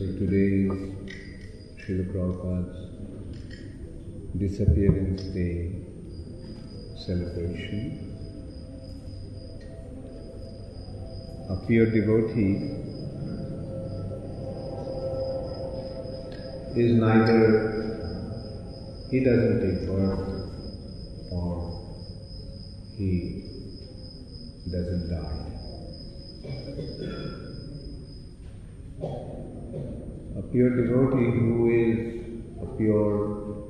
Today is Srila Prabhupada's Disappearance Day celebration. A pure devotee is he doesn't take birth or he doesn't die. A pure devotee who is a pure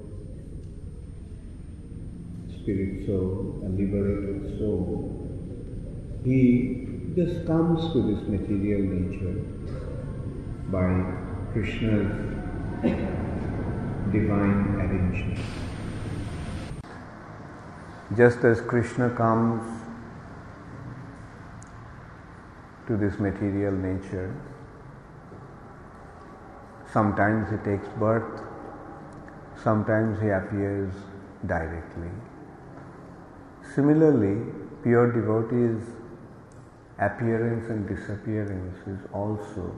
spirit soul, a liberated soul, he just comes to this material nature by Krishna's divine arrangement. Just as Krishna comes to this material nature, sometimes he takes birth, sometimes he appears directly. Similarly, pure devotees' appearance and disappearance is also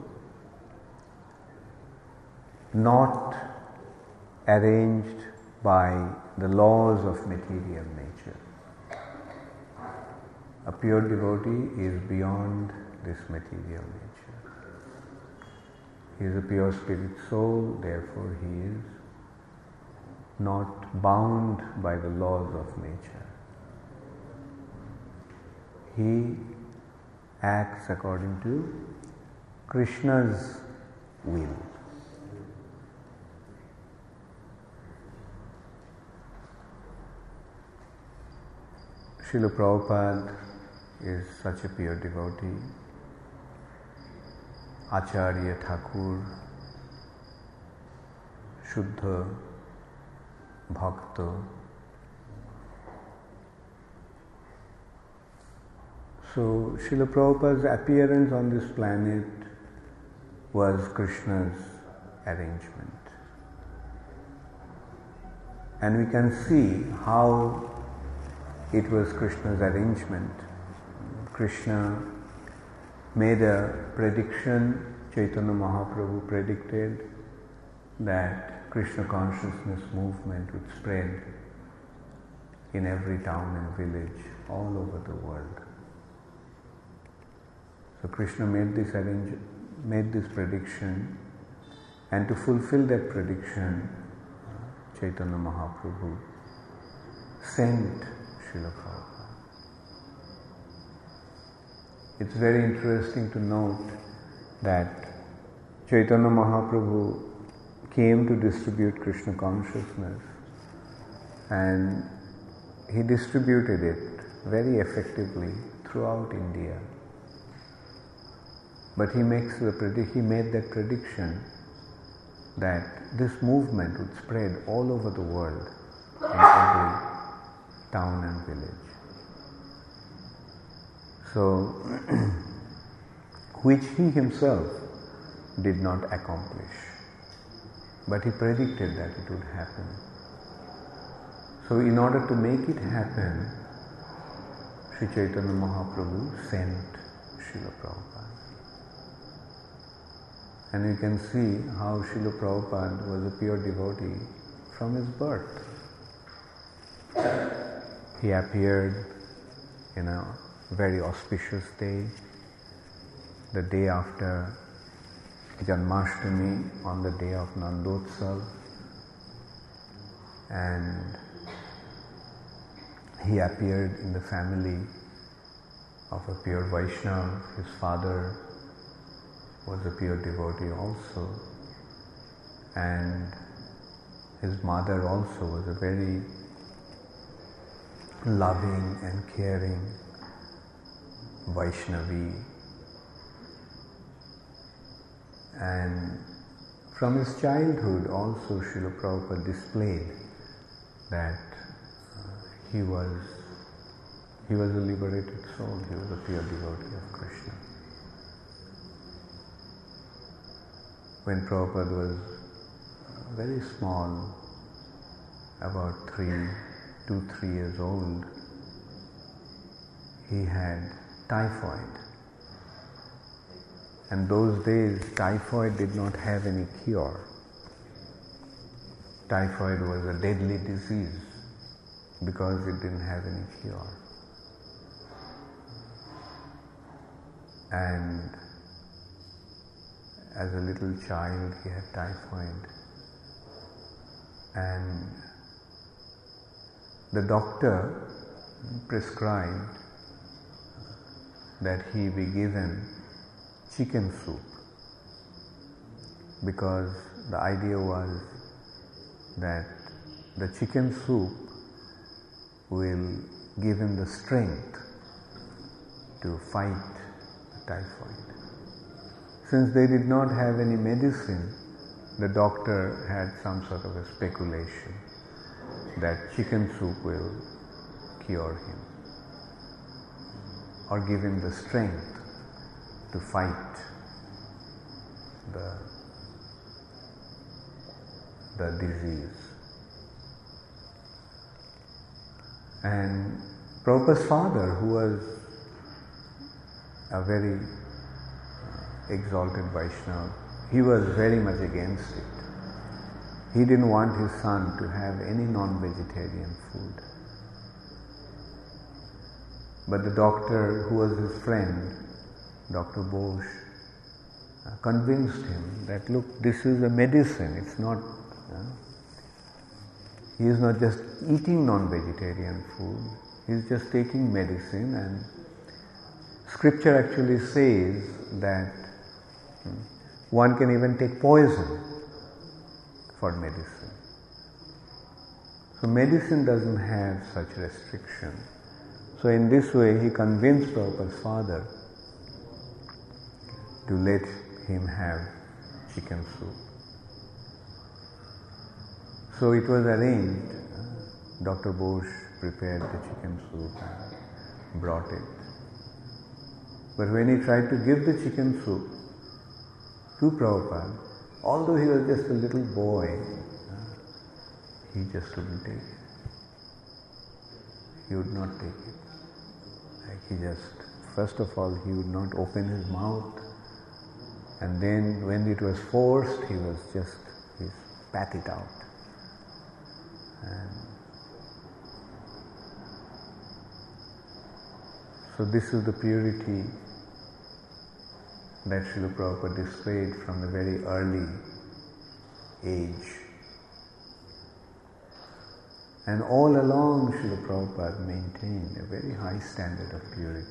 not arranged by the laws of material nature. A pure devotee is beyond this material nature. He is a pure spirit soul, therefore he is not bound by the laws of nature. He acts according to Krishna's will. Srila Prabhupada is such a pure devotee. Acharya Thakur, Shuddha, Bhakta. So Srila Prabhupada's appearance on this planet was Krishna's arrangement. And we can see how it was Krishna's arrangement. Krishna made a prediction, Chaitanya Mahaprabhu predicted that Krishna consciousness movement would spread in every town and village all over the world. So Krishna made this prediction, and to fulfill that prediction, Chaitanya Mahaprabhu sent Srila Prabhupada. It's very interesting to note that Chaitanya Mahaprabhu came to distribute Krishna consciousness, and he distributed it very effectively throughout India. But he made that prediction that this movement would spread all over the world in every town and village. So, which he himself did not accomplish, but he predicted that it would happen. So in order to make it happen, Sri Chaitanya Mahaprabhu sent Srila Prabhupada. And you can see how Srila Prabhupada was a pure devotee from his birth. He appeared in a very auspicious day, the day after Janmashtami, on the day of Nandotsav, and he appeared in the family of a pure Vaishnava. His father was a pure devotee also, and his mother also was a very loving and caring Vaishnavi. And from his childhood also Srila Prabhupada displayed that he was a liberated soul, he was a pure devotee of Krishna. When Prabhupada was very small, about 2-3 years old, he had typhoid. And those days, typhoid did not have any cure. Typhoid was a deadly disease because it didn't have any cure. And as a little child, he had typhoid. And the doctor prescribed that he be given chicken soup, because the idea was that the chicken soup will give him the strength to fight the typhoid. Since they did not have any medicine, the doctor had some sort of a speculation that chicken soup will cure him or give him the strength to fight the disease. And Prabhupada's father, who was a very exalted Vaishnava, he was very much against it. He didn't want his son to have any non-vegetarian food. But the doctor, who was his friend, Dr. Bose, convinced him that, look, this is a medicine, it's not, he is not just eating non-vegetarian food, he is just taking medicine, and scripture actually says that one can even take poison for medicine. So medicine doesn't have such restriction. So in this way he convinced Prabhupada's father to let him have chicken soup. So it was arranged. Dr. Bose prepared the chicken soup and brought it. But when he tried to give the chicken soup to Prabhupada, although he was just a little boy, he just couldn't take it. He would not take it. First of all, he would not open his mouth, and then when it was forced, he spat it out. And so this is the purity that Srila Prabhupada displayed from a very early age. And all along Srila Prabhupada maintained a very high standard of purity.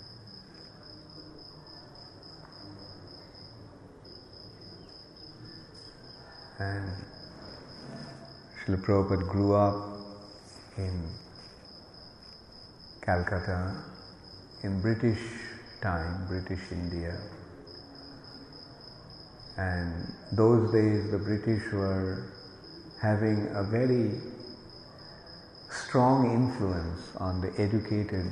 And Srila Prabhupada grew up in Calcutta in British time, British India. And those days the British were having a very strong influence on the educated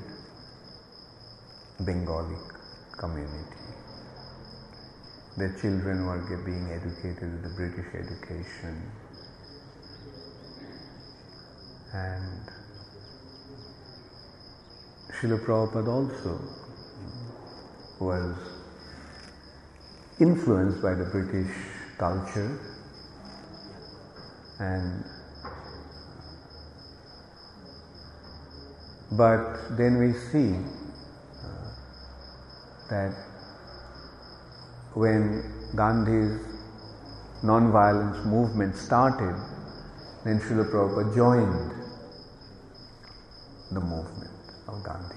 Bengali community. Their children were being educated with the British education. And Srila Prabhupada also was influenced by the British culture, but then we see that when Gandhi's non-violence movement started, then Srila Prabhupada joined the movement of Gandhi.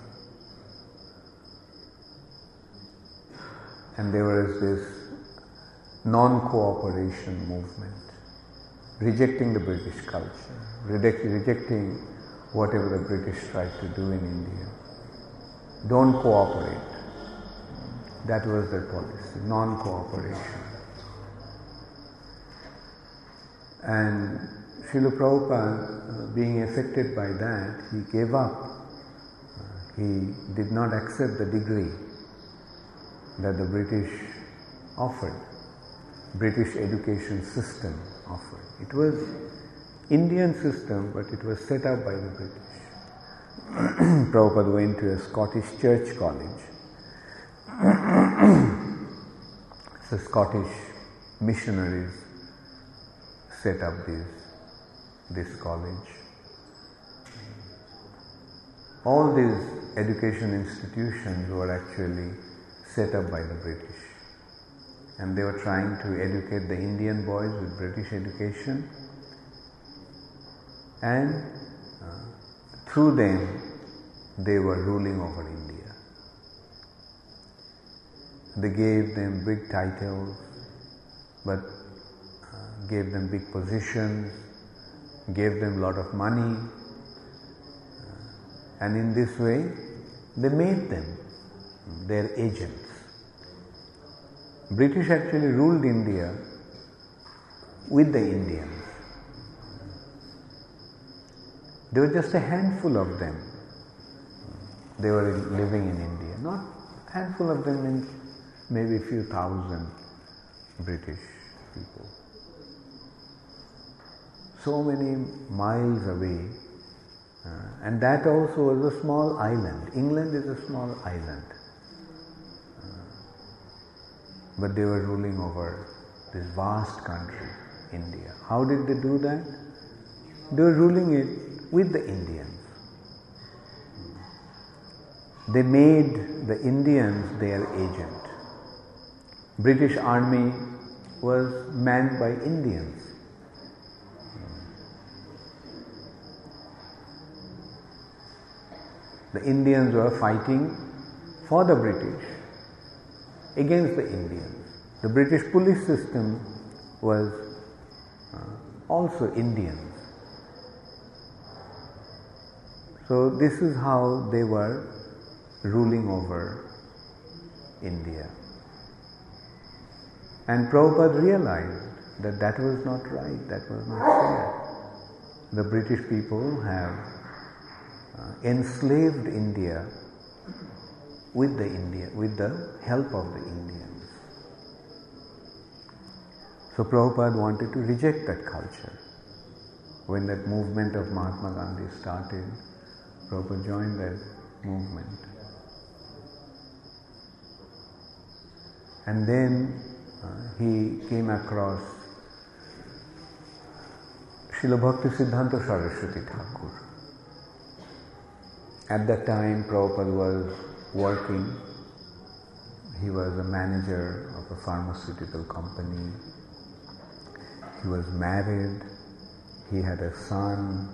And there was this non-cooperation movement, rejecting the British culture, rejecting whatever the British tried to do in India. Don't cooperate. That was their policy, non-cooperation. And Srila Prabhupada, being affected by that, he gave up. He did not accept the degree that the British offered, British education system offered. It was Indian system, but it was set up by the British. Prabhupada went to a Scottish church college So Scottish missionaries set up this college. All these education institutions were actually set up by the British, and they were trying to educate the Indian boys with British education, and through them they were ruling over India. They gave them big titles, but gave them big positions, gave them a lot of money, and in this way they made them their agents. British actually ruled India with the Indians. There were just a handful of them. They were living in India. Not a handful of them means maybe a few thousand British people. So many miles away, and that also was a small island. England is a small island. But they were ruling over this vast country, India. How did they do that? They were ruling it with the Indians. They made the Indians their agent. British army was manned by Indians. The Indians were fighting for the British against the Indians. The British police system was also Indians. So this is how they were ruling over India. And Prabhupada realized that that was not right, that was not fair. The British people have enslaved India with the help of the Indians. So Prabhupada wanted to reject that culture. When that movement of Mahatma Gandhi started, Prabhupada joined that movement. And then he came across Srila Bhaktisiddhanta Saraswati Thakur. At that time, Prabhupada was working. He was a manager of a pharmaceutical company. He was married. He had a son.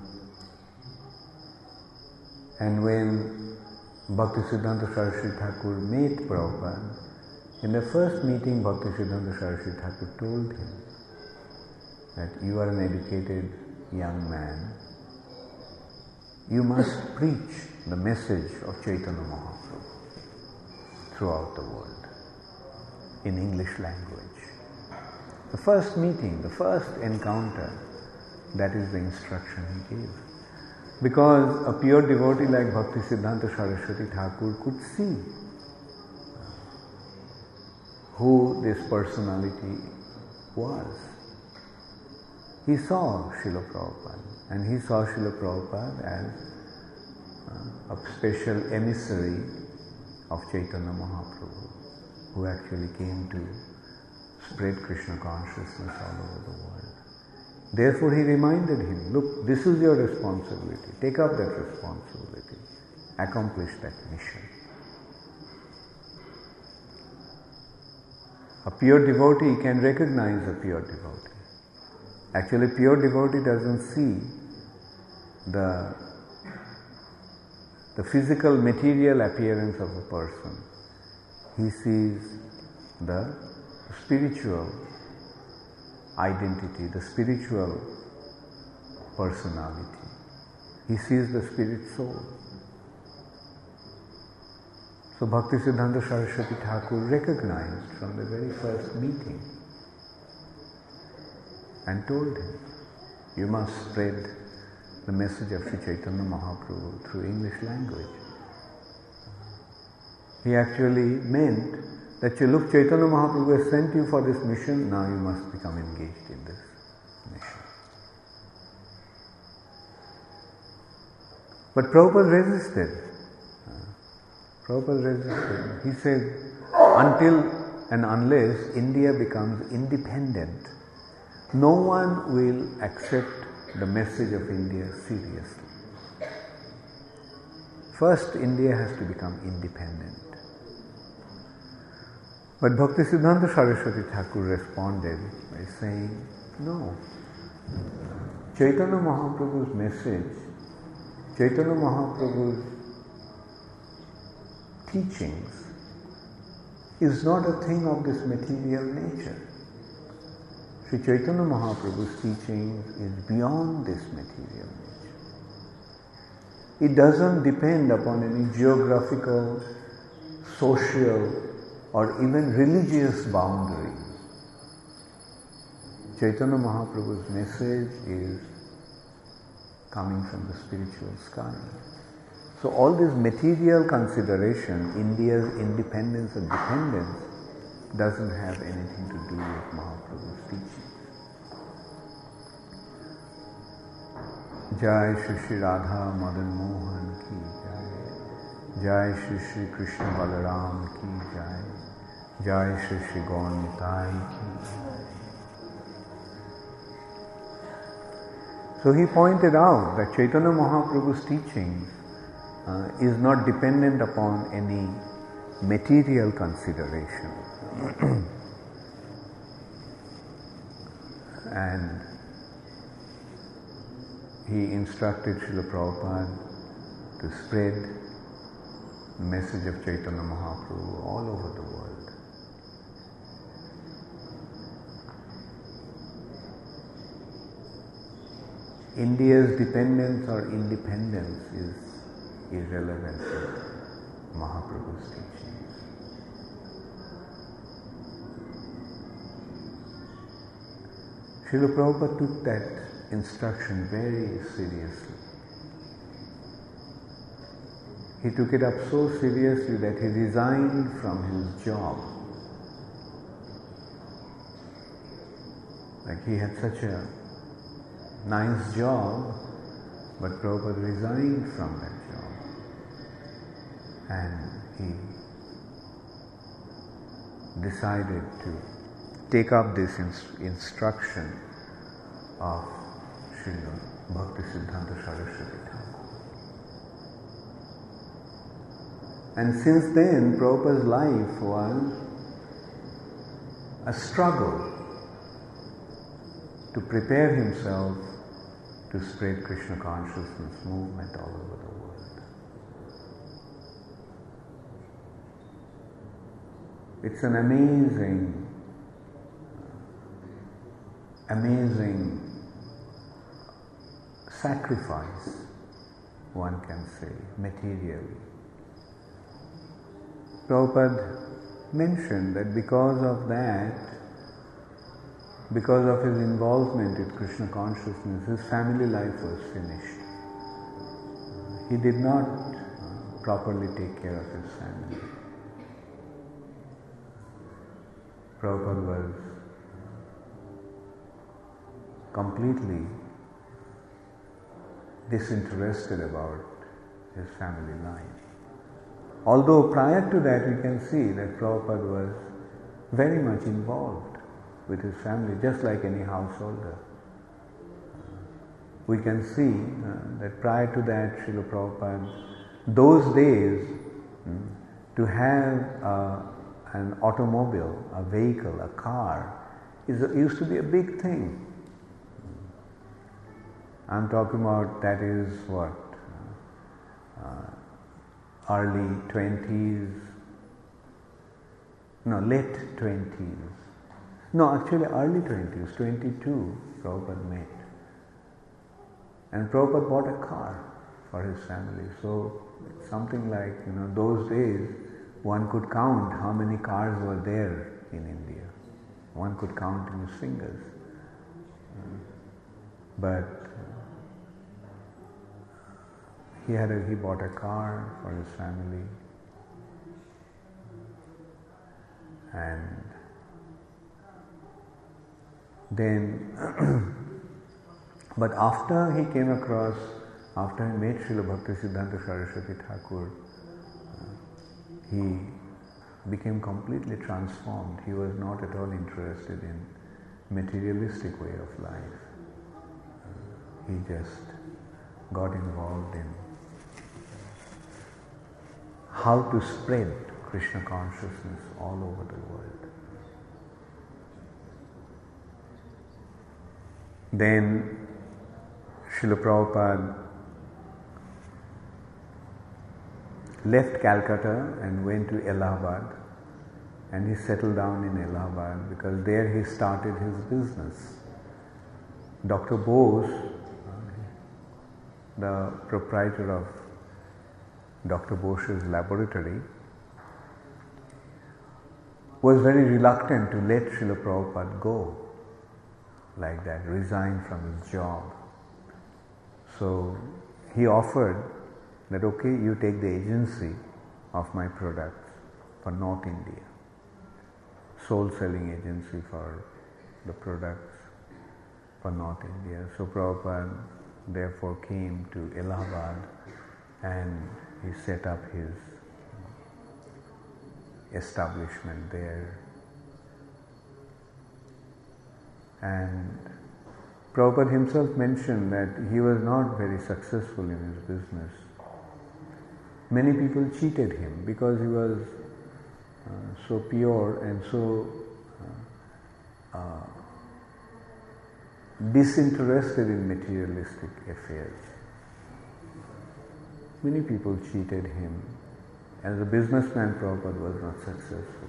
And when Bhaktisiddhanta Saraswati Thakur met Prabhupada, in the first meeting, Bhaktisiddhanta Saraswati Thakur told him that you are an educated young man. You must preach the message of Chaitanya Mahaprabhu throughout the world in English language. The first meeting, the first encounter, that is the instruction he gave. Because a pure devotee like Bhaktisiddhanta Saraswati Thakur could see who this personality was. He saw Srila Prabhupada, and he saw Srila Prabhupada as a special emissary of Chaitanya Mahaprabhu, who actually came to spread Krishna consciousness all over the world. Therefore he reminded him, look, this is your responsibility. Take up that responsibility. Accomplish that mission. A pure devotee can recognize a pure devotee. Actually, pure devotee doesn't see the physical, material appearance of a person. He sees the spiritual identity, the spiritual personality. He sees the spirit soul. So Bhaktisiddhanta Saraswati Thakur recognized from the very first meeting and told him, you must spread the message of Sri Chaitanya Mahaprabhu through English language. He actually meant that, look, Chaitanya Mahaprabhu has sent you for this mission, now you must become engaged in this mission. But Prabhupada resisted. He said, until and unless India becomes independent, no one will accept the message of India seriously. First, India has to become independent. But Bhaktisiddhanta Saraswati Thakur responded by saying, no. Chaitanya Mahaprabhu's message, Chaitanya Mahaprabhu's teachings is not a thing of this material nature. Sri Chaitanya Mahaprabhu's teachings is beyond this material nature. It doesn't depend upon any geographical, social, or even religious boundaries. Chaitanya Mahaprabhu's message is coming from the spiritual sky. So all this material consideration, India's independence and dependence, doesn't have anything to do with Mahaprabhu's teachings. Jai Shri Shri Radha Madan Mohan ki Jai. Jai Shri Shri Krishna Balaram ki Jai. Jai Shri Shri Gaur Nitai ki Jai. So he pointed out that Chaitanya Mahaprabhu's teachings is not dependent upon any material consideration. And he instructed Srila Prabhupada to spread the message of Chaitanya Mahaprabhu all over the world. India's dependence or independence is irrelevant to Mahaprabhu's teachings. Srila Prabhupada took that instruction very seriously. He took it up so seriously that he resigned from his job. Like he had such a nice job, but Prabhupada resigned from that job. And he decided to take up this instruction of Srila Bhaktisiddhanta Saraswati Thakur. And since then, Prabhupada's life was a struggle to prepare himself to spread Krishna consciousness movement all over the world. It's an amazing sacrifice, one can say, materially. Prabhupada mentioned that because of that, because of his involvement with Krishna consciousness, his family life was finished. He did not properly take care of his family. Prabhupada was completely disinterested about his family life. Although prior to that we can see that Prabhupada was very much involved with his family, just like any householder. We can see that prior to that, Srila Prabhupada, those days, to have an automobile, a vehicle, a car, used to be a big thing. I'm talking about, that is what, early 20s, no, late 20s. No, actually early 20s, 22, Prabhupada met. And Prabhupada bought a car for his family. So it's something like, those days one could count how many cars were there in India. One could count in his fingers. But he bought a car for his family. And then, but after he met Srila Bhaktisiddhanta Saraswati Thakur, he became completely transformed. He was not at all interested in materialistic way of life. He just got involved in how to spread Krishna consciousness all over the world. Then Srila Prabhupada left Calcutta and went to Allahabad, and he settled down in Allahabad because there he started his business. Dr. Bose, the proprietor of Dr. Bose's laboratory, was very reluctant to let Srila Prabhupada go like that, resign from his job. So he offered that, okay, you take the agency of my products for North India, soul selling agency for the products for North India. So Prabhupada therefore came to Allahabad and he set up his establishment there. And Prabhupada himself mentioned that he was not very successful in his business. Many people cheated him because he was so pure and so disinterested in materialistic affairs. Many people cheated him. As a businessman, Prabhupada was not successful.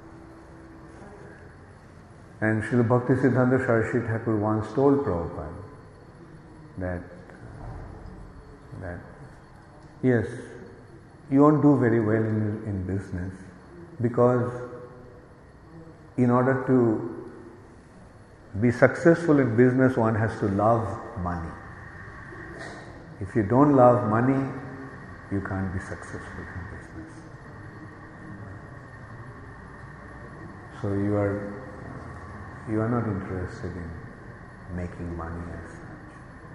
And Srila Bhaktisiddhanta Saraswati Thakur once told Prabhupada that yes, you won't do very well in business because in order to be successful in business, one has to love money. If you don't love money, you can't be successful in business. So you are not interested in making money as such.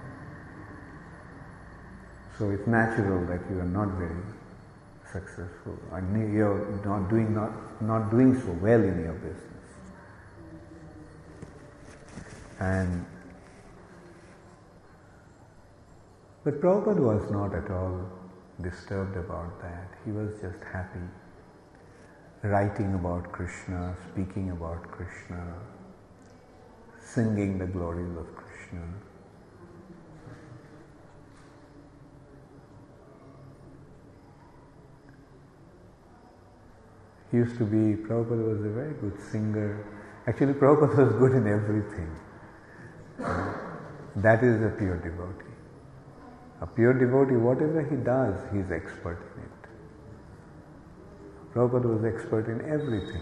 So it's natural that you are not very successful, and you're not doing so well in your business. But Prabhupada was not at all disturbed about that. He was just happy, writing about Krishna, speaking about Krishna, singing the glories of Krishna. He used to be, Prabhupada was a very good singer. Actually, Prabhupada was good in everything. That is a pure devotee. A pure devotee, whatever he does, he is expert in it. Prabhupada was expert in everything.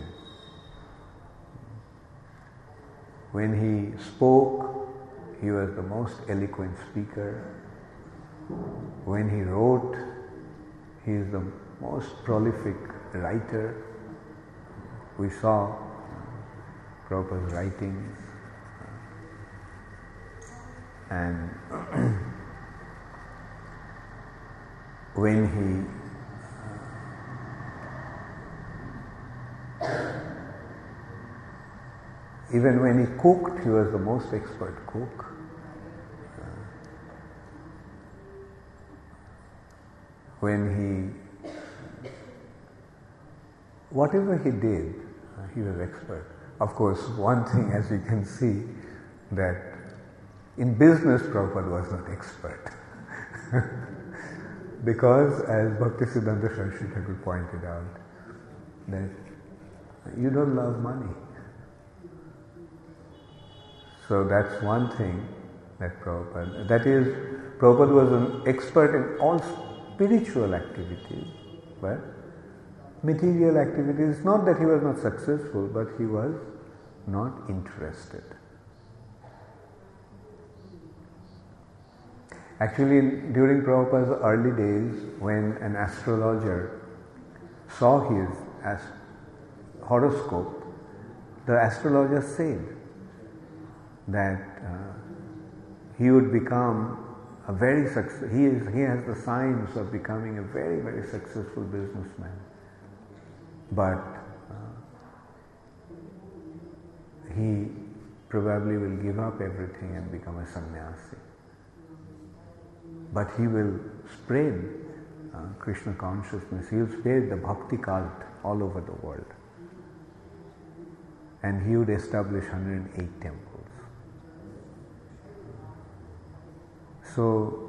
When he spoke, he was the most eloquent speaker. When he wrote, he is the most prolific writer. We saw Prabhupada's writings, and when even when he cooked, he was the most expert cook. Whatever he did, he was expert. Of course, one thing, as you can see, that in business Prabhupada was not expert. Because, as Bhaktisiddhanta Saraswati Thakur pointed out, that you don't love money. So that's one thing that Prabhupada was an expert in all spiritual activities, but material activities, not that he was not successful, but he was not interested. Actually, during Prabhupada's early days, when an astrologer saw his horoscope, the astrologer said that he would become he has the signs of becoming a very, very successful businessman. But probably will give up everything and become a sannyasi. But he will spread Krishna consciousness. He will spread the bhakti cult all over the world. And he would establish 108 temples. So,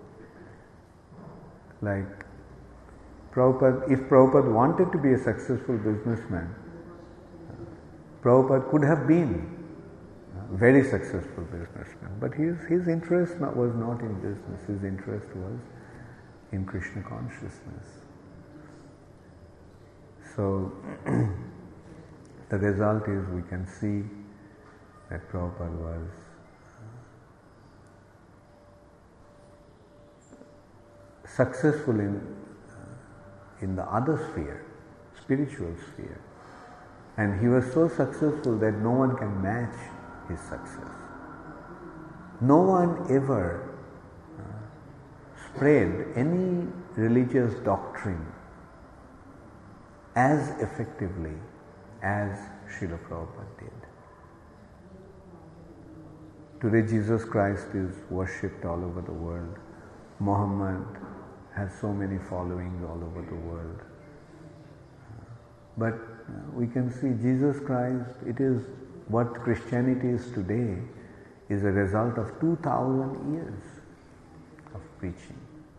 like Prabhupada, if Prabhupada wanted to be a successful businessman, Prabhupada could have been a very successful businessman. But his interest was not in business. His interest was in Krishna consciousness. So, the result is we can see that Prabhupada was successful in the other sphere, spiritual sphere. And he was so successful that no one can match his success. No one ever spread any religious doctrine as effectively as Srila Prabhupada did. Today Jesus Christ is worshipped all over the world. Muhammad has so many followings all over the world. But we can see Jesus Christ, it is what Christianity is today, is a result of 2000 years of preaching.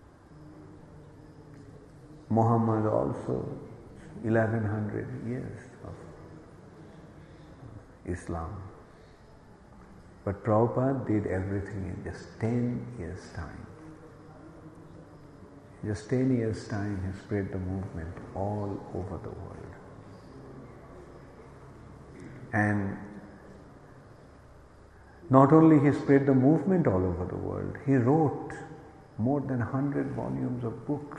Muhammad also 1100 years of Islam. But Prabhupada did everything in just 10 years' time. Just 10 years' time, he spread the movement all over the world. And not only he spread the movement all over the world, he wrote more than 100 volumes of books.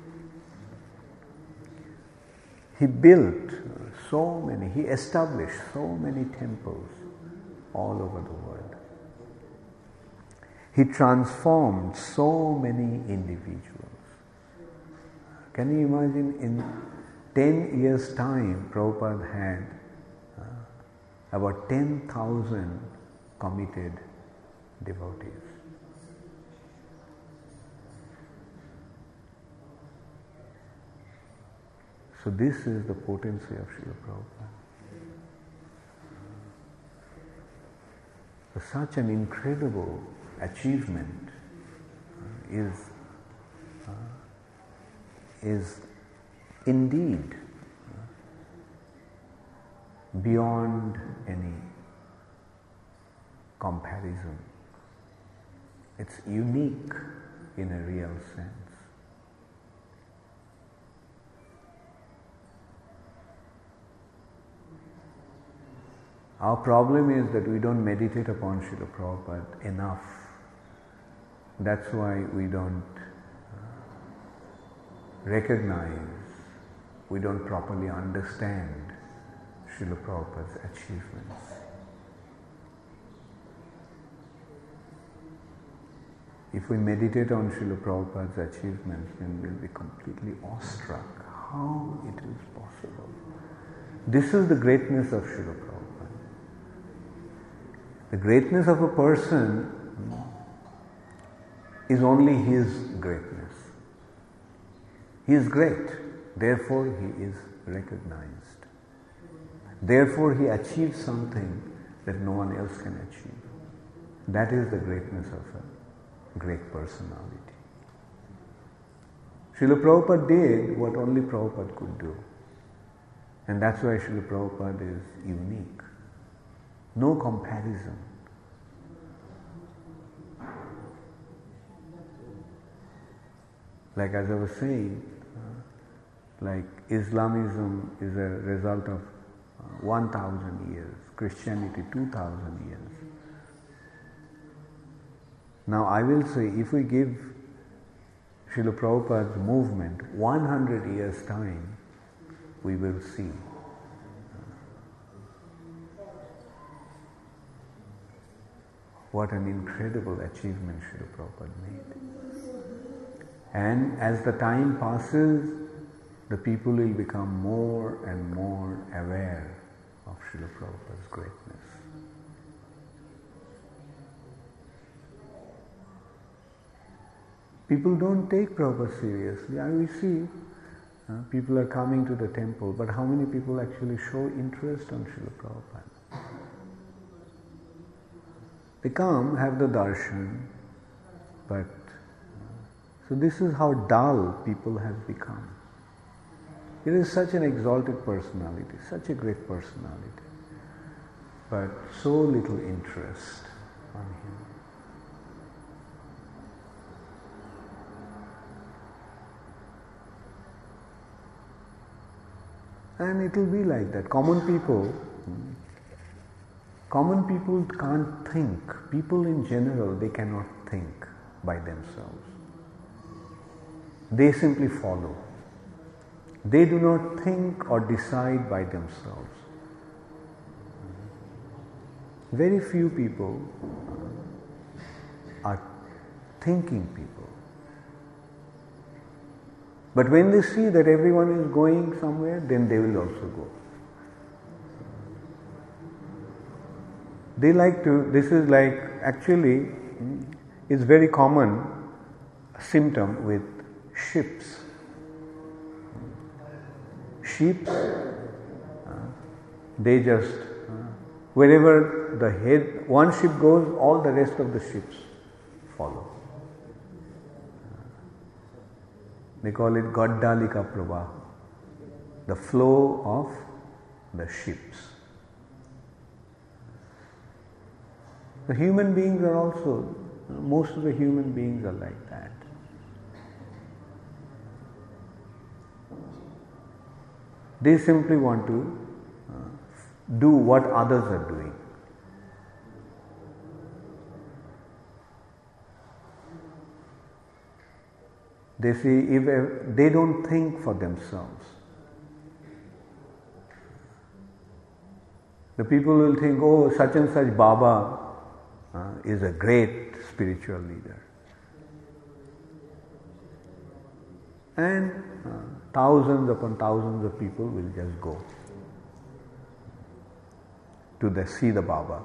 He built he established so many temples all over the world. He transformed so many individuals. Can you imagine in 10 years' time, Prabhupada had about 10,000 committed devotees. So this is the potency of Srila Prabhupada. So such an incredible achievement is indeed beyond any comparison. It's unique in a real sense. Our problem is that we don't meditate upon Srila Prabhupada enough. That's why we don't recognize, we don't properly understand Srila Prabhupada's achievements. If we meditate on Srila Prabhupada's achievements, then we'll be completely awestruck. How it is possible? This is the greatness of Srila Prabhupada. The greatness of a person is only his greatness. He is great, therefore he is recognized. Therefore he achieves something that no one else can achieve. That is the greatness of a great personality. Srila Prabhupada did what only Prabhupada could do. And that's why Srila Prabhupada is unique. No comparison. Like as I was saying, like Islamism is a result of 1,000 years, Christianity 2,000 years. Now I will say, if we give Srila Prabhupada's movement 100 years' time, we will see what an incredible achievement Srila Prabhupada made. And as the time passes, the people will become more and more aware of Srila Prabhupada's greatness. People don't take Prabhupada seriously. And we see people are coming to the temple, but how many people actually show interest on Srila Prabhupada? They come, have the darshan, but so this is how dull people have become. It is such an exalted personality, such a great personality, but so little interest on him. And it will be like that. Common people can't think. People in general, they cannot think by themselves. They simply follow. They do not think or decide by themselves. Very few people are thinking people. But when they see that everyone is going somewhere, then they will also go. They like to, this is like, actually, it's very common symptom with ships. Sheep, they just, wherever the head, one ship goes, all the rest of the ships follow. They call it Gaddalika Prabha, the flow of the ships. The human beings are also, most of the human beings are like that. They simply want to do what others are doing. They see, if they don't think for themselves. The people will think, oh, such and such Baba is a great spiritual leader. And thousands upon thousands of people will just go to see the Baba.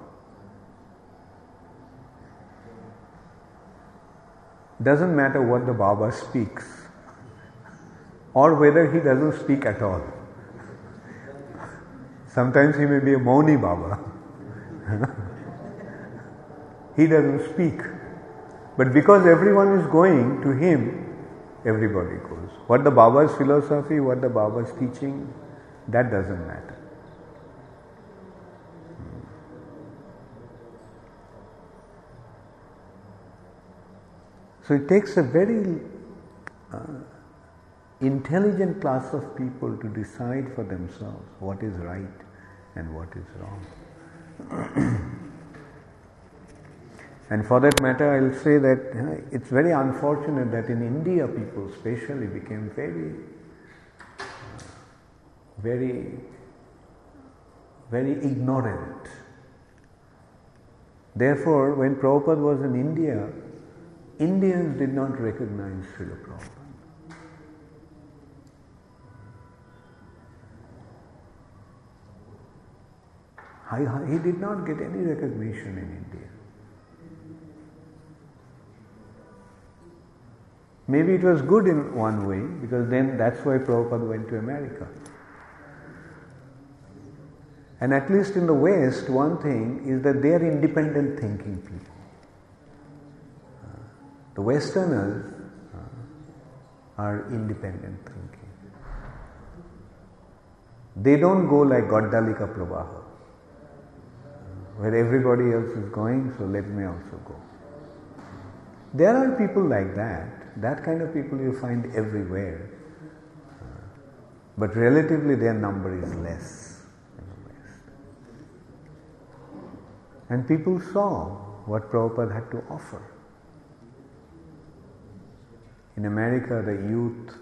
Doesn't matter what the Baba speaks or whether he doesn't speak at all. Sometimes he may be a Mauni Baba. He doesn't speak. But because everyone is going to him, everybody goes. What the Baba's philosophy, what the Baba's teaching, that doesn't matter. So it takes a very intelligent class of people to decide for themselves what is right and what is wrong. And for that matter, I'll say that it's very unfortunate that in India people especially became very ignorant. Therefore, when Prabhupada was in India, Indians did not recognize Srila Prabhupada. He did not get any recognition in India. Maybe it was good in one way, because then that's why Prabhupada went to America. And at least in the West, one thing is that they are independent thinking people. The Westerners are independent thinking. They don't go like Gaddalika Prabha, where everybody else is going, so let me also go. There are people like that. That kind of people you find everywhere. But relatively their number is less in the West. And people saw what Prabhupada had to offer. In America, the youth,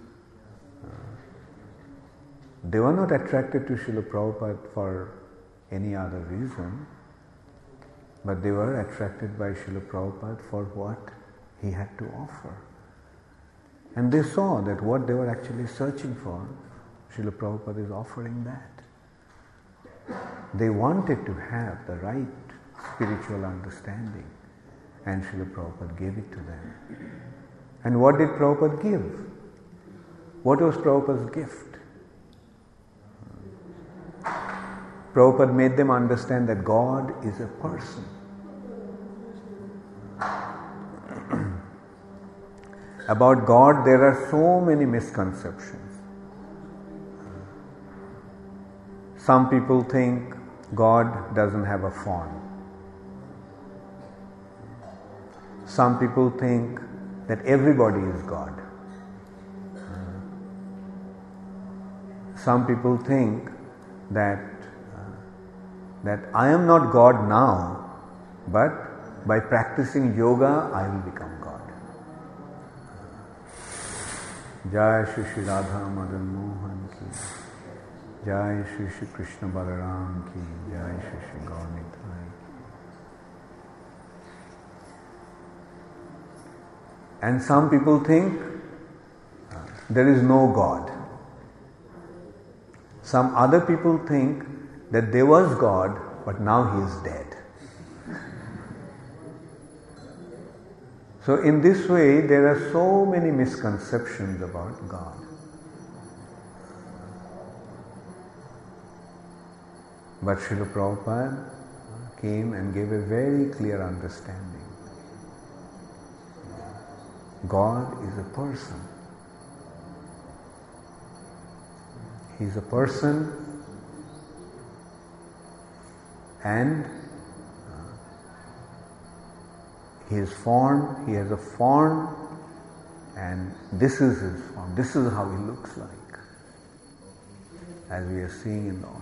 they were not attracted to Srila Prabhupada for any other reason, but they were attracted by Srila Prabhupada for what he had to offer. And they saw that what they were actually searching for, Srila Prabhupada is offering that. They wanted to have the right spiritual understanding, and Srila Prabhupada gave it to them. And what did Prabhupada give? What was Prabhupada's gift? Prabhupada made them understand that God is a person. About God, there are so many misconceptions. Some people think God doesn't have a form. Some people think that everybody is God. Some people think that I am not God now, but by practicing yoga, I will become God. Jai Shri Shri Radha Madan Mohan ki, Jai Shri Shri Krishna Balaram ki, Jai Shri Shri Gaur Nitai ki. And some people think there is no God. Some other people think that there was God, but now he is dead. So in this way, there are so many misconceptions about God. But Srila Prabhupada came and gave a very clear understanding. God is a person. He is a person, and he is formed, he has a form, and this is his form. This is how he looks like, as we are seeing in the altar.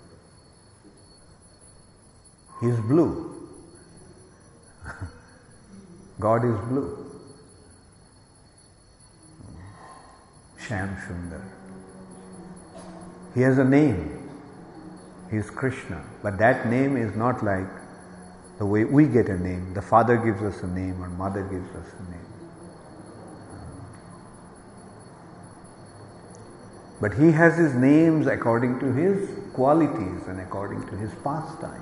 He is blue. God is blue. Shyam Sundar. He has a name. He is Krishna. But that name is not like the way we get a name. The father gives us a name or mother gives us a name. But he has his names according to his qualities and according to his pastimes.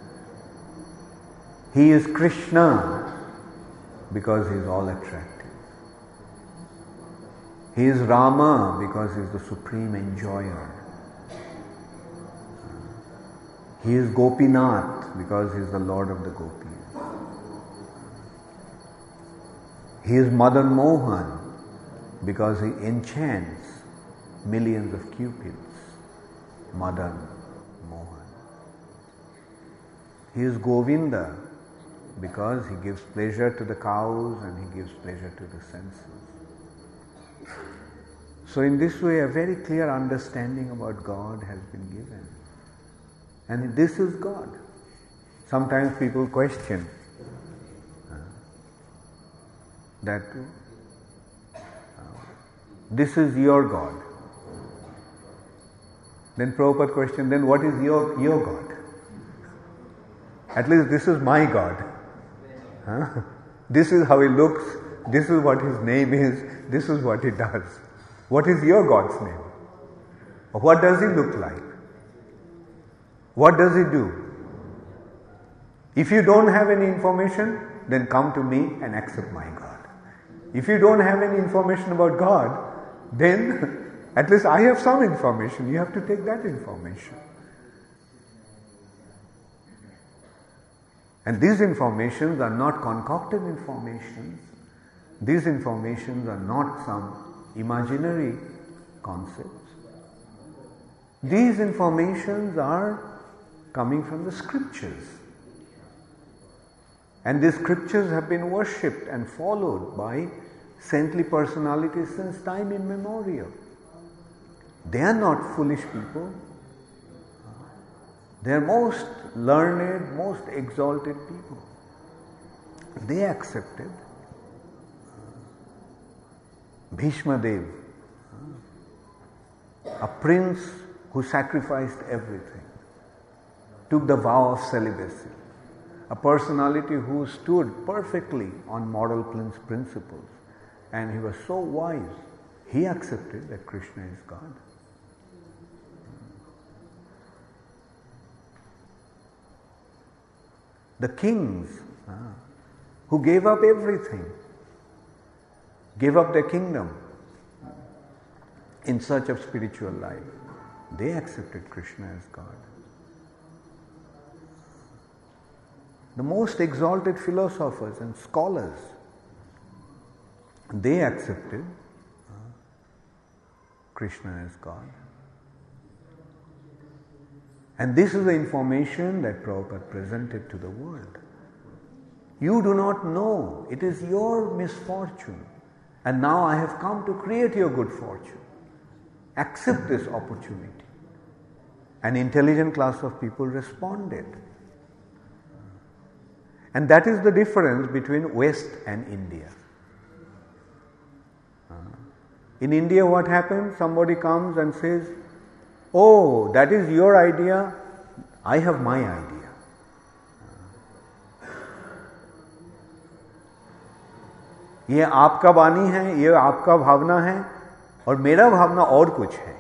He is Krishna because he is all attractive. He is Rama because he is the supreme enjoyer. He is Gopinath because he is the Lord of the Gopis. He is Madan Mohan because he enchants millions of cupids. Madan Mohan. He is Govinda because he gives pleasure to the cows and he gives pleasure to the senses. So in this way, a very clear understanding about God has been given. And this is God. Sometimes people question that this is your God. Then Prabhupada questioned, then what is your God? At least this is my God. This is how he looks, this is what his name is, this is what he does. What is your God's name? What does he look like? What does he do? If you don't have any information, then come to me and accept my God. If you don't have any information about God, then at least I have some information. You have to take that information. And these informations are not concocted informations. These informations are not some imaginary concepts. These informations are coming from the scriptures. And these scriptures have been worshipped and followed by saintly personalities since time immemorial. They are not foolish people. They are most learned, most exalted people. They accepted. Bhishma Dev, a prince who sacrificed everything, took the vow of celibacy. A personality who stood perfectly on moral principles, and he was so wise, he accepted that Krishna is God. The kings who gave up everything, gave up their kingdom in search of spiritual life. They accepted Krishna as God. The most exalted philosophers and scholars, they accepted Krishna as God. And this is the information that Prabhupada presented to the world. You do not know. It is your misfortune. And now I have come to create your good fortune. Accept this opportunity. An intelligent class of people responded. And that is the difference between West and India. In India, what happens? Somebody comes and says, "Oh, that is your idea. I have my idea." ये आपका वाणी है, ये आपका भावना है, और मेरा भावना और कुछ है.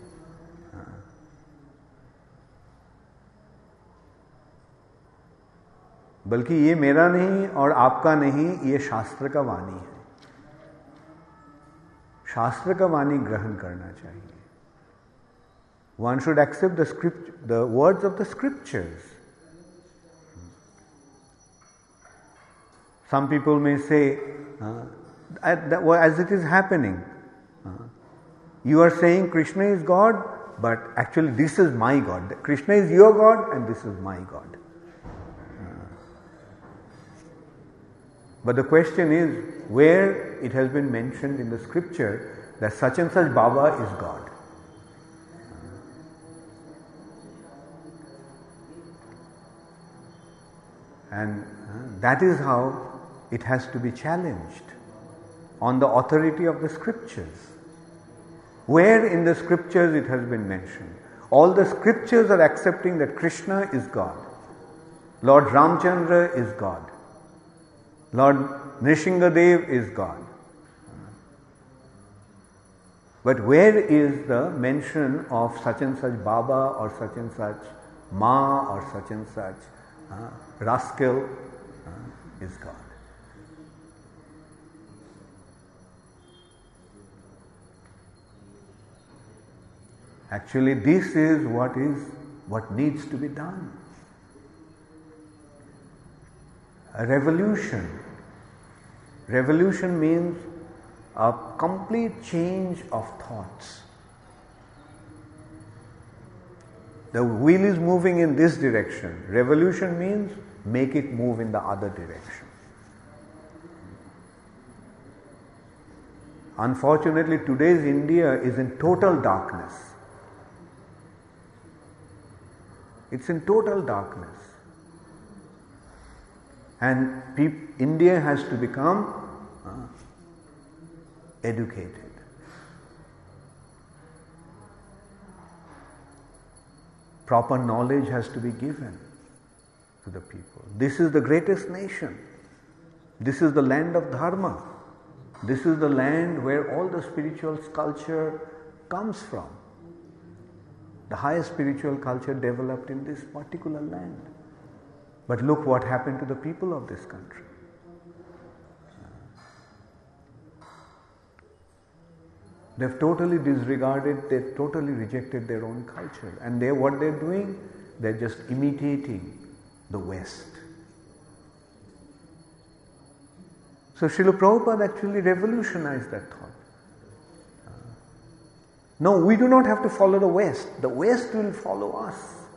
बल्कि ये मेरा नहीं और आपका नहीं, ये शास्त्र का वाणी है. शास्त्र का वाणी ग्रहण करना चाहिए. One should accept the words of the scriptures. Some people may say, as it is happening, you are saying Krishna is God, but actually this is my God. Krishna is your God and this is my God. But the question is, where it has been mentioned in the scripture that such and such Baba is God. And that is how it has to be challenged on the authority of the scriptures. Where in the scriptures it has been mentioned? All the scriptures are accepting that Krishna is God. Lord Ramchandra is God. Lord Nrisinghadev is God. But where is the mention of such and such Baba or such and such Ma or such and such rascal is God? Actually, this is what needs to be done. A revolution. Revolution means a complete change of thoughts. The wheel is moving in this direction. Revolution means make it move in the other direction. Unfortunately, today's India is in total darkness. It's in total darkness. And India has to become educated. Proper knowledge has to be given to the people. This is the greatest nation. This is the land of Dharma. This is the land where all the spiritual culture comes from. The highest spiritual culture developed in this particular land. But look what happened to the people of this country. They've totally disregarded, they've totally rejected their own culture. And what they're doing, they're just imitating the West. So Srila Prabhupada actually revolutionized that thought. No, we do not have to follow the West. The West will follow us.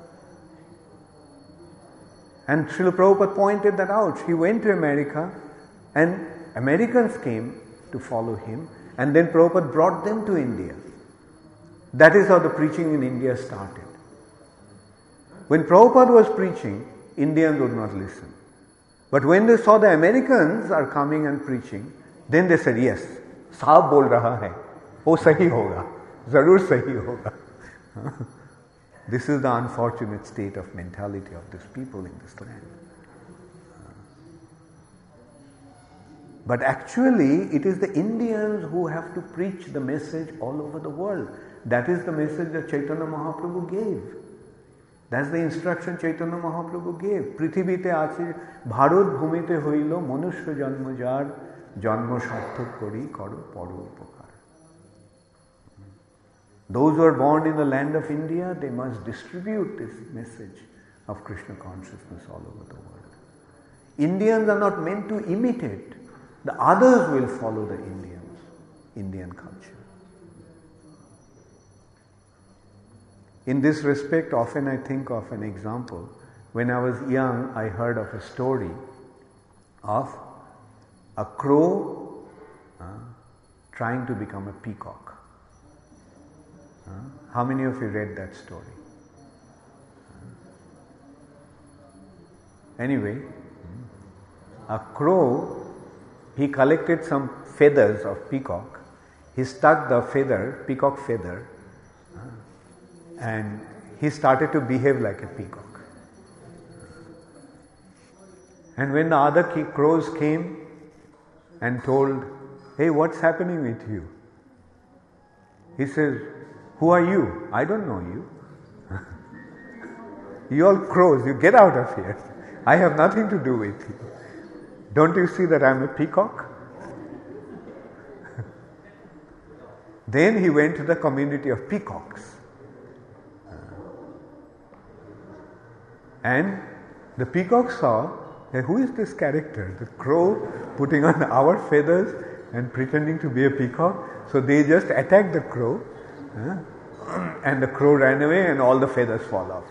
And Srila Prabhupada pointed that out. He went to America and Americans came to follow him, and then Prabhupada brought them to India. That is how the preaching in India started. When Prabhupada was preaching, Indians would not listen. But when they saw the Americans are coming and preaching, then they said, yes, Sahab bol raha hai, wo sahi hoga, zarur sahi hoga. This is the unfortunate state of mentality of these people in this land. But actually, it is the Indians who have to preach the message all over the world. That is the message that Chaitanya Mahaprabhu gave. That's the instruction Chaitanya Mahaprabhu gave. Prithibite ache bharot bhumite hoilo manushya janma jar Janmo sarthak kori karo paro upakar. Those who are born in the land of India, they must distribute this message of Krishna consciousness all over the world. Indians are not meant to imitate. The others will follow the Indian culture. In this respect, often I think of an example. When I was young, I heard of a story of a crow trying to become a peacock. How many of you read that story? Anyway, a crow, he collected some feathers of peacock. He stuck the feather, peacock feather, and he started to behave like a peacock. And when the other crows came and told, "Hey, what's happening with you?" He says, "Who are you? I don't know you. You all crows, you get out of here. I have nothing to do with you. Don't you see that I'm a peacock?" Then he went to the community of peacocks. And the peacock saw, who is this character? The crow putting on our feathers and pretending to be a peacock. So they just attacked the crow, and the crow ran away and all the feathers fall off.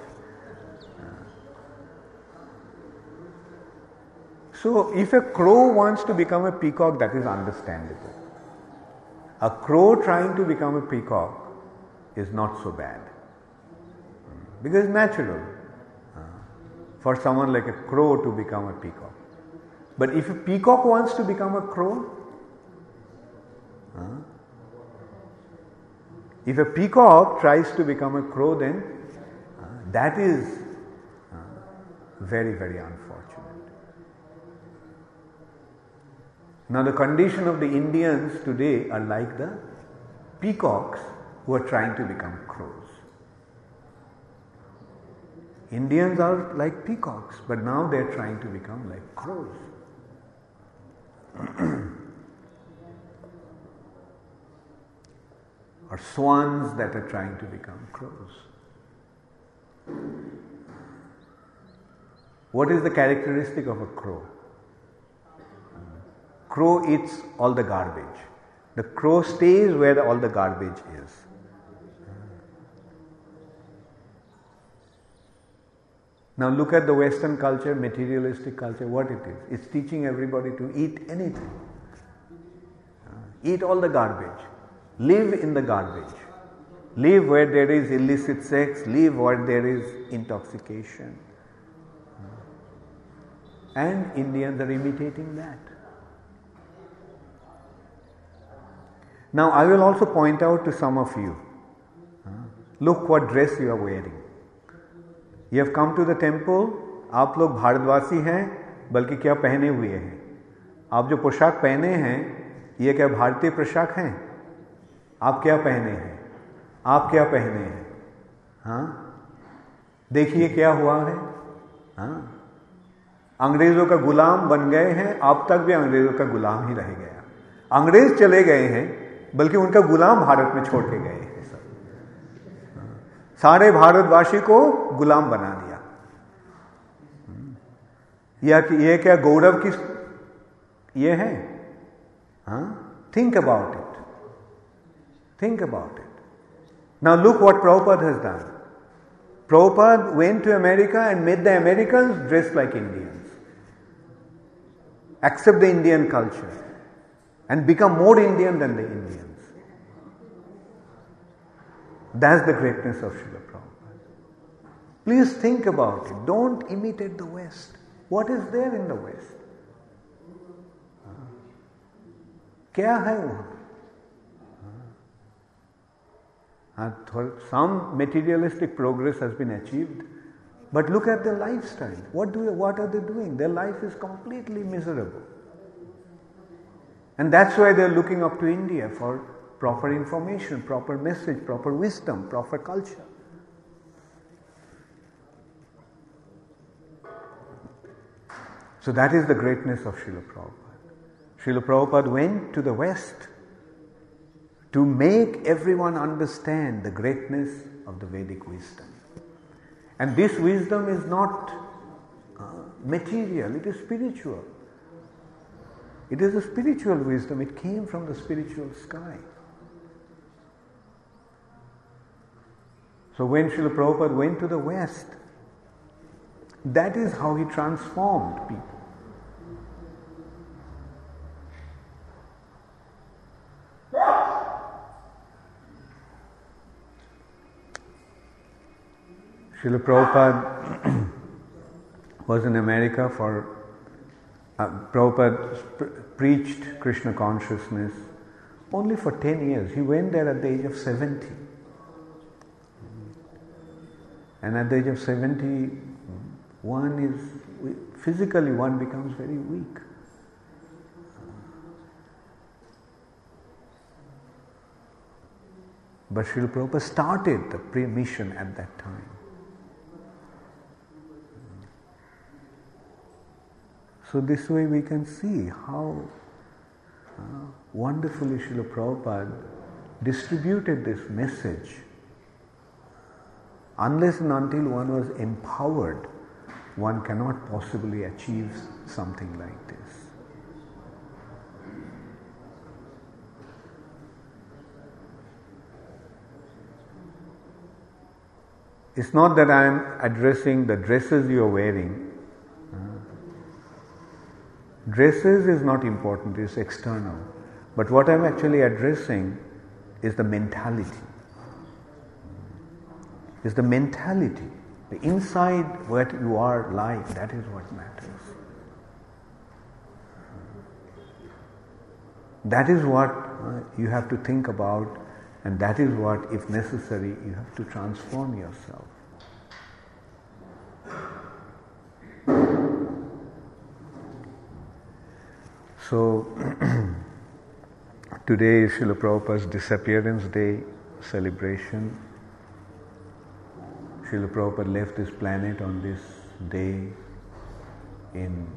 So if a crow wants to become a peacock, that is understandable. A crow trying to become a peacock is not so bad. Because it's natural for someone like a crow to become a peacock. But if a peacock wants to become a crow, if a peacock tries to become a crow, then that is very, very unfortunate. Now the condition of the Indians today are like the peacocks who are trying to become crows. Indians are like peacocks, but now they are trying to become like crows. Or swans that are trying to become crows. What is the characteristic of a crow? Crow eats all the garbage. The crow stays where all the garbage is. Now look at the Western culture, materialistic culture, what it is. It's teaching everybody to eat anything. Eat all the garbage. Live in the garbage. Live where there is illicit sex. Live where there is intoxication. And Indians are imitating that. Now I will also point out to some of you, look what dress you are wearing. You have come to the temple, आप लोग भारतवासी हैं, बल्कि क्या पहने हुए हैं? आप जो पोशाक पहने हैं, ये क्या भारतीय पोशाक हैं? आप क्या पहने हैं? आप क्या पहने हैं? देखिए क्या हुआ है? अंग्रेजों का गुलाम बन गए हैं, आप तक भी अंग्रेजों का गुलाम ही रह गया। अंग्रेज चले गए हैं, बल्कि उनका गुलाम भारत में छोड़ के गए हैं। सारे भारतवासी को गुलाम बना दिया। ये क्या गौरव की ये है? Think about it. Think about it. Now look what Prabhupada has done. Prabhupada went to America and made the Americans dress like Indians. Accept the Indian culture and become more Indian than the Indians. That's the greatness of Srila Prabhupada. Please think about it. Don't imitate the West. What is there in the West? क्या है वहाँ? Some materialistic progress has been achieved, but look at their lifestyle. What are they doing? Their life is completely miserable. And that's why they're looking up to India for proper information, proper message, proper wisdom, proper culture. So that is the greatness of Srila Prabhupada. Srila Prabhupada went to the West to make everyone understand the greatness of the Vedic wisdom. And this wisdom is not material, it is spiritual. It is a spiritual wisdom, it came from the spiritual sky. So when Srila Prabhupada went to the West, that is how he transformed people. Srila Prabhupada was in America for Prabhupada preached Krishna consciousness only for 10 years. He went there at the age of 70. And at the age of 70, physically one becomes very weak. But Srila Prabhupada started the pre-mission at that time. So this way we can see how wonderfully Srila Prabhupada distributed this message. Unless and until one was empowered, one cannot possibly achieve something like this. It's not that I am addressing the dresses you are wearing. Dresses is not important, it's external. But what I'm actually addressing is the mentality. It's the mentality. The inside what you are like, that is what matters. That is what you have to think about, and that is what, if necessary, you have to transform yourself. So, today is Srila Prabhupada's disappearance day celebration. Srila Prabhupada left this planet on this day in